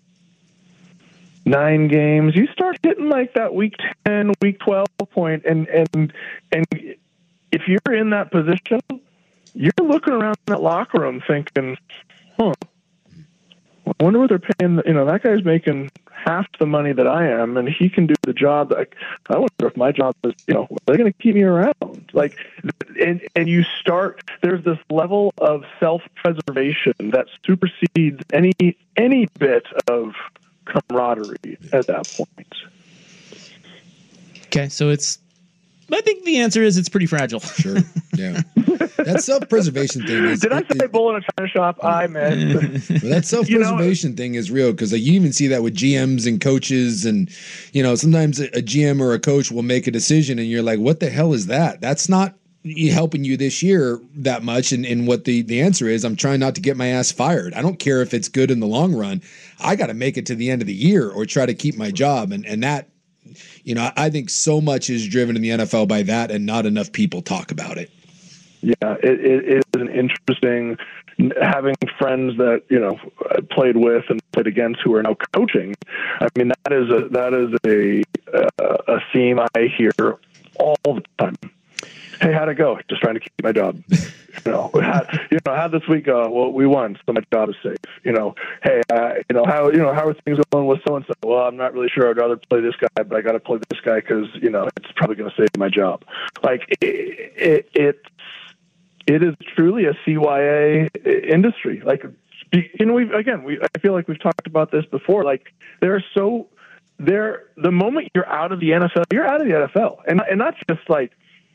9 games. You start hitting like that week 10, week 12 point, and if you're in that position, you're looking around that locker room thinking, I wonder what they're paying. That guy's making half the money that I am, and he can do the job. I wonder if my job is, are they going to keep me around? Like, and you start, there's this level of self-preservation that supersedes any bit of camaraderie at that point. Okay, so I think the answer is it's pretty fragile. Sure. Yeah. That self-preservation thing is... Did I say bull in a china shop? I meant... That self-preservation thing is real, because you even see that with GMs and coaches, and sometimes a GM or a coach will make a decision and you're like, what the hell is that? That's not helping you this year that much. And what the answer is, I'm trying not to get my ass fired. I don't care if it's good in the long run. I got to make it to the end of the year or try to keep my job. And that... I think so much is driven in the NFL by that, and not enough people talk about it. Yeah, it is an interesting, having friends that I played with and played against who are now coaching. I mean, that is a theme I hear all the time. Hey, how'd it go? Just trying to keep my job. How'd this week go? Well, we won, so my job is safe. Hey, how are things going with so and so? Well, I'm not really sure. I'd rather play this guy, but I got to play this guy because it's probably going to save my job. Like it is truly a CYA industry. Like I feel like we've talked about this before. Like the moment you're out of the NFL, you're out of the NFL, and not just like.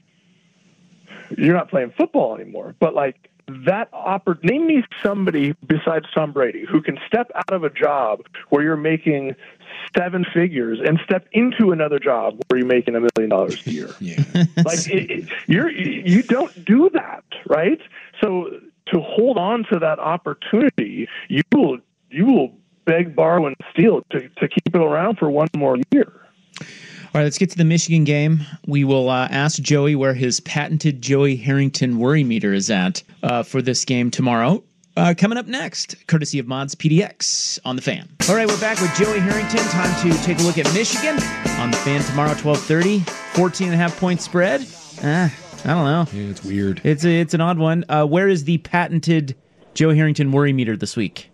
You're not playing football anymore, but like that name me somebody besides Tom Brady who can step out of a job where you're making 7 figures and step into another job where you're making $1 million a year. Yeah. Like you don't do that, right? So to hold on to that opportunity, you will beg, borrow, and steal to keep it around for one more year. All right, let's get to the Michigan game. We will ask Joey where his patented Joey Harrington worry meter is at for this game tomorrow. Coming up next, courtesy of Mods PDX on The Fan. All right, we're back with Joey Harrington. Time to take a look at Michigan on The Fan tomorrow, 12:30. 14.5-point spread. I don't know. Yeah, it's weird. It's an odd one. Where is the patented Joey Harrington worry meter this week?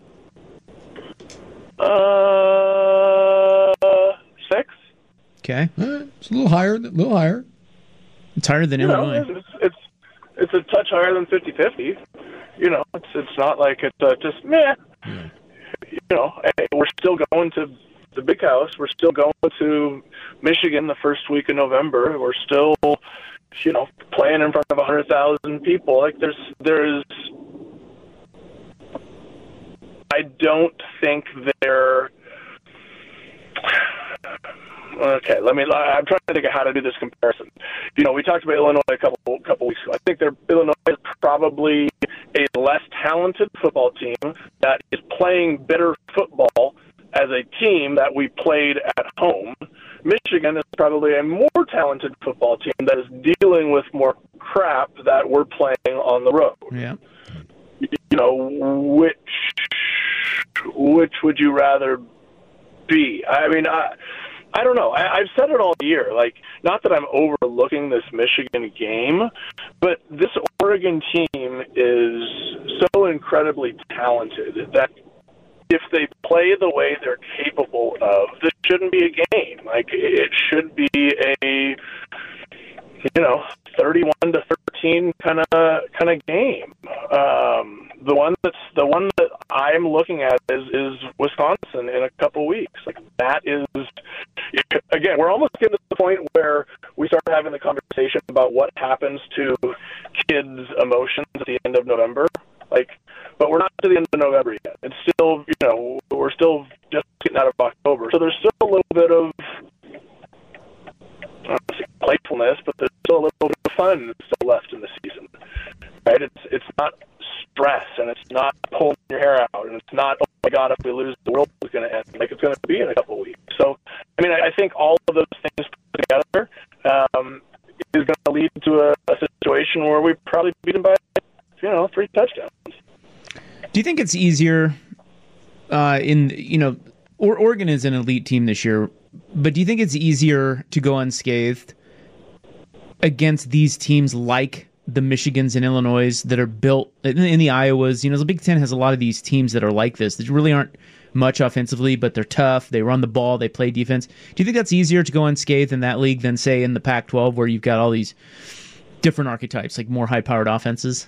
6. Okay. It's a little higher. It's higher than Illinois. It's a touch higher than 50-50. It's not like it's just meh. Yeah. We're still going to the Big House. We're still going to Michigan the first week of November. We're still, playing in front of 100,000 people. Like there's I don't think they're okay. I'm trying to think of how to do this comparison. We talked about Illinois a couple weeks ago. I think Illinois is probably a less talented football team that is playing better football as a team that we played at home. Michigan is probably a more talented football team that is dealing with more crap that we're playing on the road. Yeah. Which would you rather be? I mean, I don't know. I've said it all year. Not that I'm overlooking this Michigan game, but this Oregon team is so incredibly talented that if they play the way they're capable of, this shouldn't be a game. It should be a 31-13 kind of game. The one that I'm looking at is Wisconsin in a couple weeks. That is, again, we're almost getting to the point where we start having the conversation about what happens to kids' emotions at the end of November. But we're not to the end of November yet. It's still, we're still just getting out of October. So there's still a little bit of, I don't say playfulness, but there's still a little bit of fun still left in the season, right? It's not stress, and it's not pulling your hair out, and it's not, oh my God, if we lose, the world is going to end, like it's going to be in a couple of weeks. So, I mean, I think all of those things put together is going to lead to a situation where we probably beat them by, 3 touchdowns. Do you think it's easier Oregon is an elite team this year, but do you think it's easier to go unscathed against these teams like the Michigans and Illinois that are built in the Iowas? The Big Ten has a lot of these teams that are like this, that really aren't much offensively, but they're tough. They run the ball. They play defense. Do you think that's easier to go unscathed in that league than, say, in the Pac-12 where you've got all these different archetypes, like more high-powered offenses?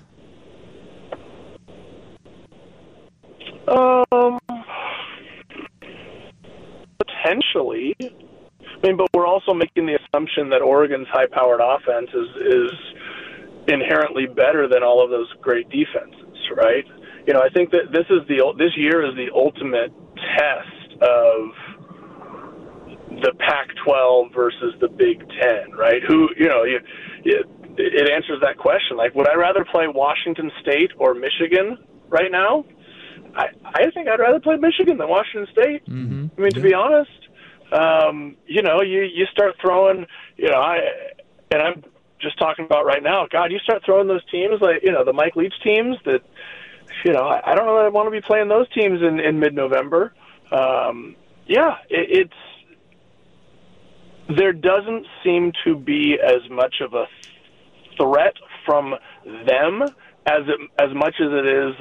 Potentially. But we're also making the assumption that Oregon's high-powered offense is inherently better than all of those great defenses, right? I think that this year is the ultimate test of the Pac-12 versus the Big Ten, right? It answers that question. Would I rather play Washington State or Michigan right now? I think I'd rather play Michigan than Washington State. Mm-hmm. I mean, to be honest, you start throwing, and I'm just talking about right now, God, you start throwing those teams the Mike Leach teams that, I don't know that I want to be playing those teams in mid-November. There doesn't seem to be as much of a threat from them as much as it is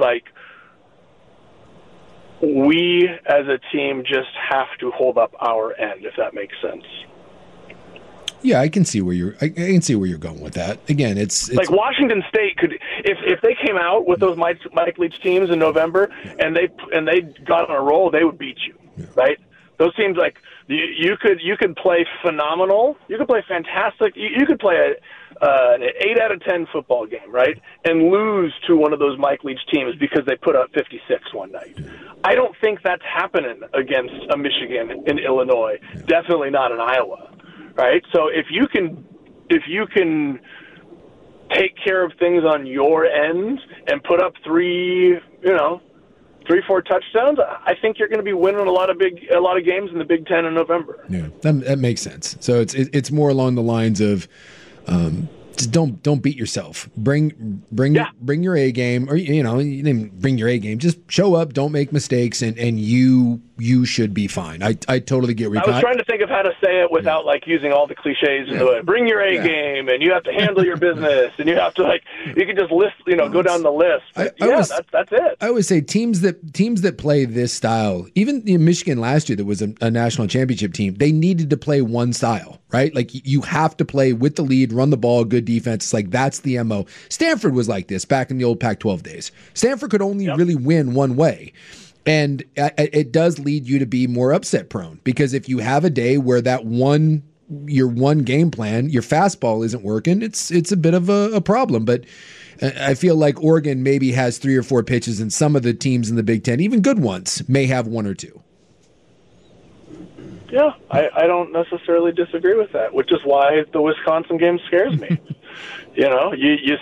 we as a team just have to hold up our end, if that makes sense. Yeah, I can see where you're going with that. Again, it's like Washington State could, if they came out with those Mike Leach teams in November and they got on a roll, they would beat you, right? Those teams, you could play phenomenal, you could play fantastic, you could play an 8 out of 10 football game, right, and lose to one of those Mike Leach teams because they put up 56 one night. I don't think that's happening against a Michigan in Illinois. Definitely not in Iowa. Right, so if you can take care of things on your end and put up 3, 4 touchdowns, I think you're going to be winning a lot of games in the Big Ten in November. Yeah, that makes sense. So it's more along the lines of just don't beat yourself. Bring your A game, or you didn't bring your A game. Just show up, don't make mistakes, and you should be fine. I totally get where you're I was trying to think of how to say it without using all the cliches in the way. Bring your A game, and you have to handle your business, and you have to you can just list, go down the list. That's it. I always say teams that play this style, even in Michigan last year, that was a national championship team, they needed to play one style, right? You have to play with the lead, run the ball, good defense. It's that's the MO. Stanford was like this back in the old Pac-12 days. Stanford could only really win one way. And it does lead you to be more upset prone, because if you have a day where that one your one game plan, your fastball isn't working, it's a bit of a problem. But I feel like Oregon maybe has 3 or 4 pitches, and some of the teams in the Big Ten, even good ones, may have 1 or 2. Yeah, I don't necessarily disagree with that, which is why the Wisconsin game scares me. You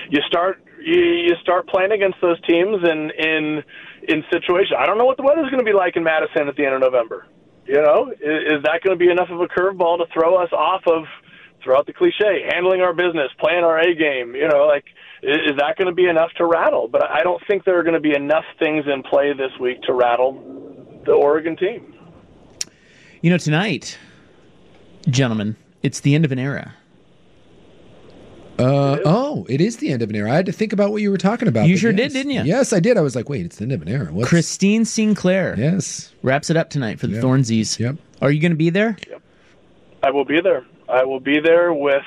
start playing against those teams in situations. I don't know what the weather's going to be like in Madison at the end of November. Is that going to be enough of a curveball to throw us off of, throughout the cliche, handling our business, playing our A game? Is that going to be enough to rattle? But I don't think there are going to be enough things in play this week to rattle the Oregon team. Tonight, gentlemen, it's the end of an era. It is the end of an era. I had to think about what you were talking about. You sure did, didn't you? Yes, I did. I was like, wait, it's the end of an era. Christine Sinclair. Yes. Wraps it up tonight for the Thornsies. Yep. Are you going to be there? Yep. I will be there. I will be there with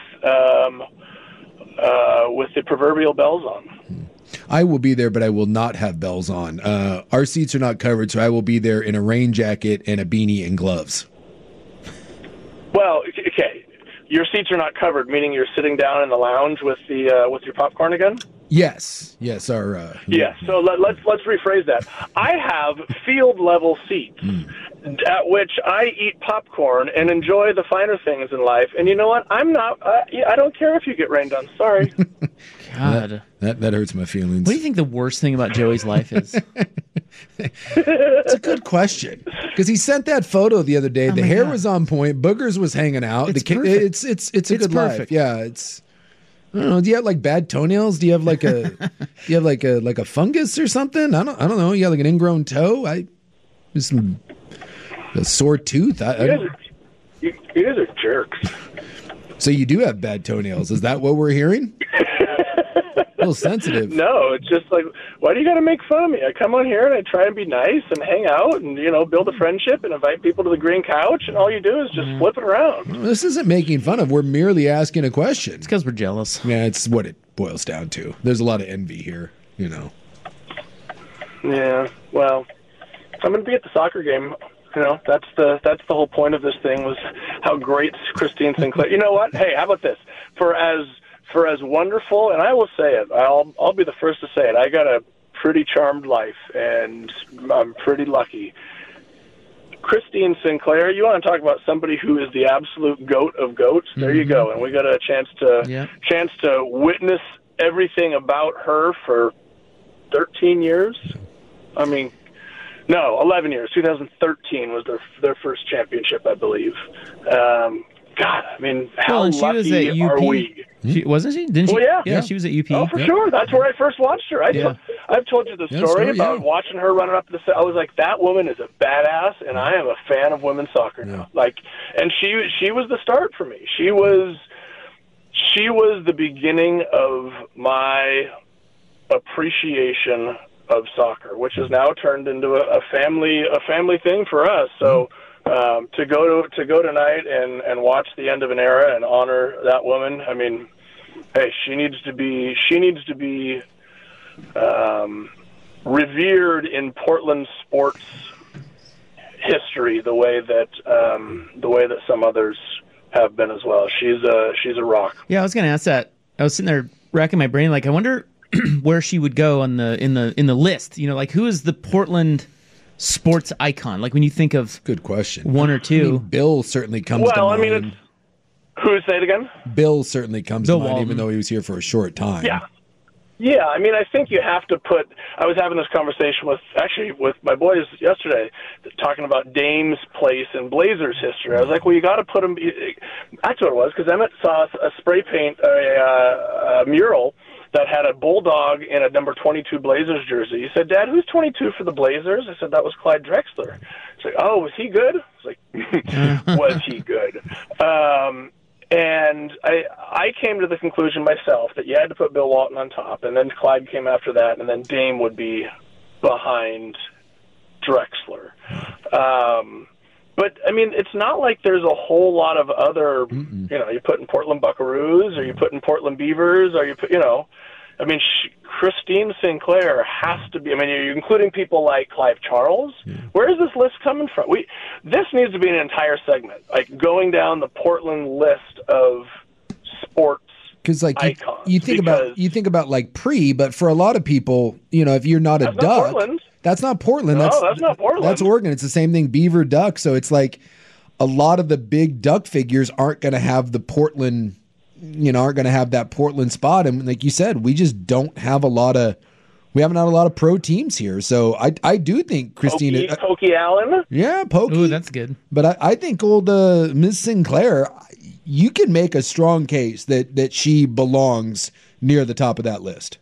the proverbial bells on. I will be there, but I will not have bells on. Our seats are not covered, so I will be there in a rain jacket and a beanie and gloves. Well, okay. Your seats are not covered, meaning you're sitting down in the lounge with your popcorn again? Yes. Yes. So let's rephrase that. I have field level seats at which I eat popcorn and enjoy the finer things in life. And you know what? I'm not. I don't care if you get rained on. Sorry. God, that hurts my feelings. What do you think the worst thing about Joey's life is? It's a good question, because he sent that photo the other day. The hair was on point. Boogers was hanging out. It's a good life. Yeah, it's. I don't know. Do you have like bad toenails? Do you have like a fungus or something? I don't know. You have like an ingrown toe? A sore tooth? You guys are jerks. So you do have bad toenails. Is that what we're hearing? A little sensitive. No, it's just like, why do you got to make fun of me? I come on here and I try and be nice and hang out and, build a friendship and invite people to the green couch, and all you do is just flip it around. Well, this isn't making fun of. We're merely asking a question. It's because we're jealous. Yeah, it's what it boils down to. There's a lot of envy here, Yeah, well, I'm going to be at the soccer game. That's the whole point of this thing, was how great Christine Sinclair. You know what? Hey, how about this? For as wonderful, and I will say it, I'll be the first to say it, I got a pretty charmed life, and I'm pretty lucky. Christine Sinclair, you want to talk about somebody who is the absolute goat of goats? There you go. And we got a chance to witness everything about her for 13 years. I mean, no, 11 years. 2013 was their first championship, I believe. God, I mean, how lucky are we? Wasn't she? Didn't she? Well, yeah, she was at UP. Oh, for sure. That's where I first watched her. I've told you the story about watching her running up the. I was like, that woman is a badass, and I am a fan of women's soccer now. And she was the start for me. She was the beginning of my appreciation of soccer, which has now turned into a family thing for us. So. To go tonight and watch the end of an era and honor that woman. I mean, hey, she needs to be revered in Portland sports history the way that some others have been as well. She's a rock. Yeah, I was going to ask that. I was sitting there racking my brain, like I wonder where she would go in the list. Like who is the Portland sports icon? Like when you think of good question, one or two. I mean, Bill certainly comes to mind. I mean, who say it again? Bill certainly comes to mind, Walton. Even though he was here for a short time. Yeah. I mean, I think you have to put. I was having this conversation with my boys yesterday, talking about Dame's place in Blazers history. I was like, well, you got to put him. That's what it was, because Emmett saw a spray paint a mural that had a bulldog in a number 22 Blazers jersey. He said, Dad, who's 22 for the Blazers? I said, that was Clyde Drexler. It's like, oh, was he good? I was like, was he good? And I came to the conclusion myself that you had to put Bill Walton on top, and then Clyde came after that, and then Dame would be behind Drexler. But, I mean, it's not like there's a whole lot of other, you put in Portland Buckaroos, or you put in Portland Beavers, or I mean, Christine Sinclair has to be. I mean, you're including people like Clive Charles. Where is this list coming from? This needs to be an entire segment, like going down the Portland list of sports. Because like you think about like but for a lot of people, if you're not a Duck, that's not Portland. No, that's not Portland. That's Oregon. It's the same thing, Beaver, Duck. So it's like a lot of the big Duck figures aren't going to have the Portland. Aren't going to have that Portland spot. And like you said, we just don't have we haven't had a lot of pro teams here. So I do think Christina. Pokey Allen? Yeah, Pokey. Ooh, that's good. But I think old Ms. Sinclair, you can make a strong case that she belongs near the top of that list.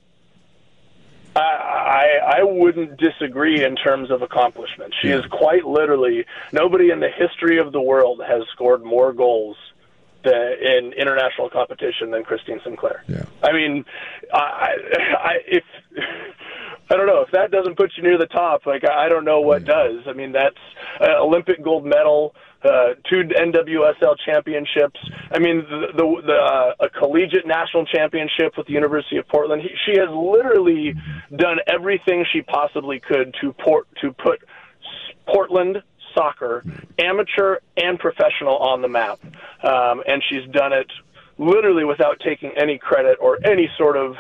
I wouldn't disagree in terms of accomplishment. She is quite literally, nobody in the history of the world has scored more goals in international competition than Christine Sinclair. Yeah. I mean, I don't know if that doesn't put you near the top. Like, I don't know what does. I mean, that's Olympic gold medal, 2 NWSL championships. I mean, a collegiate national championship with the University of Portland. She has literally done everything she possibly could to put Portland soccer, amateur and professional, on the map, and she's done it literally without taking any credit or any sort of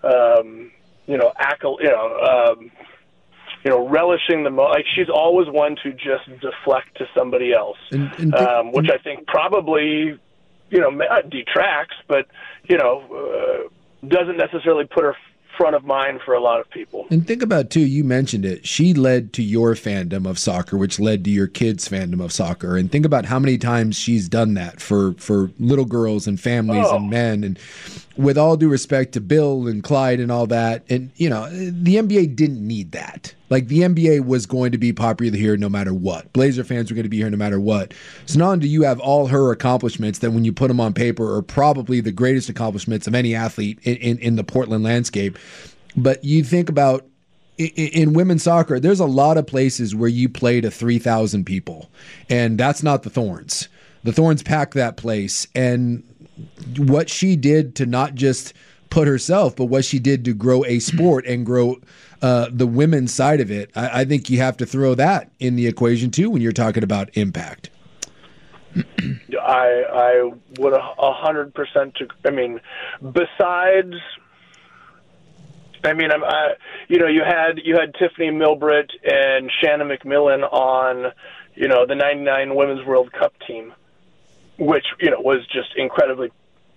relishing like she's always one to just deflect to somebody else, which I think probably detracts, but doesn't necessarily put her front of mind for a lot of people. And think about, too, you mentioned it, she led to your fandom of soccer, which led to your kids' fandom of soccer. And think about how many times she's done that for little girls and families and men. And with all due respect to Bill and Clyde and all that, and the NBA didn't need that. Like, the NBA was going to be popular here no matter what. Blazer fans were going to be here no matter what. So not only do you have all her accomplishments that when you put them on paper are probably the greatest accomplishments of any athlete in the Portland landscape, but you think about in women's soccer, there's a lot of places where you play to 3,000 people, and that's not the Thorns. The Thorns pack that place, and what she did to not just put herself, but what she did to grow a sport and grow the women's side of it, I think you have to throw that in the equation too when you're talking about impact. I would 100%. I mean, besides, you had Tiffany Milbritt and Shannon McMillan on, the '99 Women's World Cup team, which was just incredibly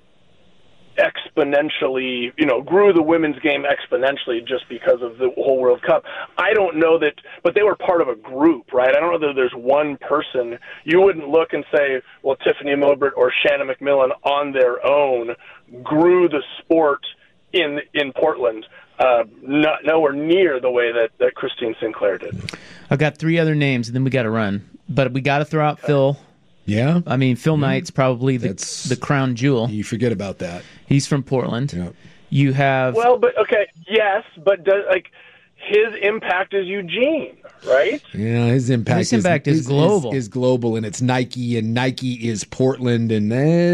exponentially, grew the women's game exponentially just because of the whole World Cup. I don't know that, but they were part of a group, right? I don't know that there's one person. You wouldn't look and say, well, Tiffany Milbritt or Shannon McMillan on their own grew the sport in Portland. Nowhere near the way that Christine Sinclair did. I've got 3 other names, and then we got to run. But we got to throw out Phil. Yeah. I mean, Phil Knight's probably the crown jewel. You forget about that. He's from Portland. Yeah. You have... Well, but, okay, yes, but his impact is Eugene, right? Yeah, his impact is global. Is global, and it's Nike, and Nike is Portland, and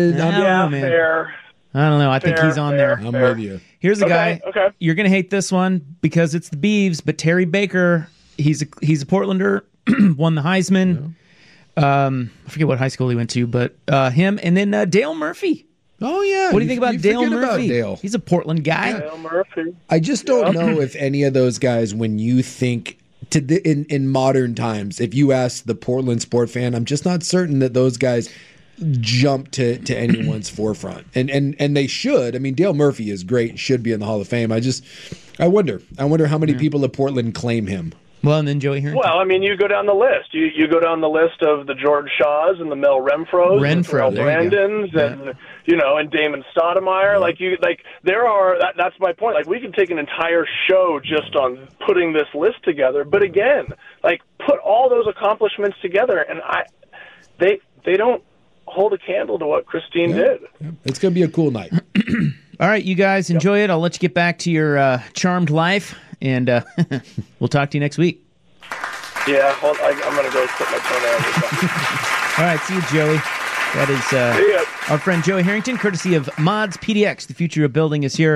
fair. I don't know. I think he's on there. I'm with you. Here's a guy. Okay. You're going to hate this one because it's the Beavs, but Terry Baker, he's a Portlander, won the Heisman. I forget what high school he went to, but him, and then Dale Murphy. Oh, yeah. What do you think about Dale Murphy? About Dale. He's a Portland guy. Dale Murphy. I just don't know if any of those guys, when you think in modern times, if you ask the Portland sport fan, I'm just not certain that those guys jump to anyone's forefront. And they should. I mean, Dale Murphy is great and should be in the Hall of Fame. I wonder how many people at Portland claim him. Well, and then Joey Harrington. Well, I mean, you go down the list. You go down the list of the George Shaws and the Mel Renfros, and the Brandons, and and Damon Stoudemire. Yeah. That's my point. Like, we can take an entire show just on putting this list together. But again, put all those accomplishments together, and they don't hold a candle to what Christine did. Yeah. It's going to be a cool night. All right, you guys enjoy it. I'll let you get back to your charmed life, and we'll talk to you next week. Yeah, I'm going to go put my toenail. All right, see you, Joey. That is our friend Joey Harrington, courtesy of Mods PDX. The future of building is here.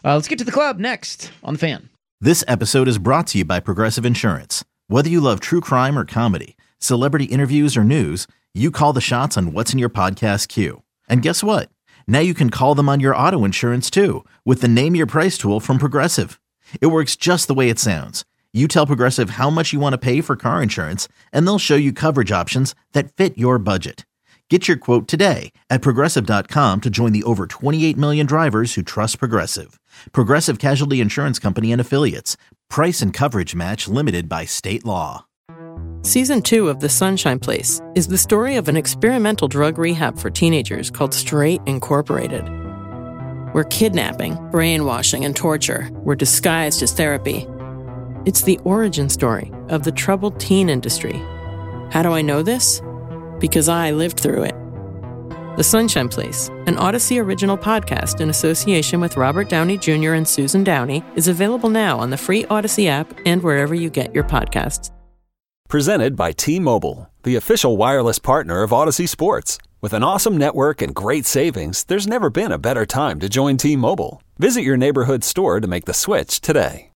Let's get to the club next on The Fan. This episode is brought to you by Progressive Insurance. Whether you love true crime or comedy, celebrity interviews or news, you call the shots on what's in your podcast queue. And guess what? Now you can call them on your auto insurance too with the Name Your Price tool from Progressive. It works just the way it sounds. You tell Progressive how much you want to pay for car insurance, and they'll show you coverage options that fit your budget. Get your quote today at Progressive.com to join the over 28 million drivers who trust Progressive. Progressive Casualty Insurance Company and Affiliates. Price and coverage match limited by state law. Season 2 of The Sunshine Place is the story of an experimental drug rehab for teenagers called Straight Incorporated, where kidnapping, brainwashing, and torture were disguised as therapy. It's the origin story of the troubled teen industry. How do I know this? Because I lived through it. The Sunshine Place, an Odyssey original podcast in association with Robert Downey Jr. and Susan Downey, is available now on the free Odyssey app and wherever you get your podcasts. Presented by T-Mobile, the official wireless partner of Odyssey Sports. With an awesome network and great savings, there's never been a better time to join T-Mobile. Visit your neighborhood store to make the switch today.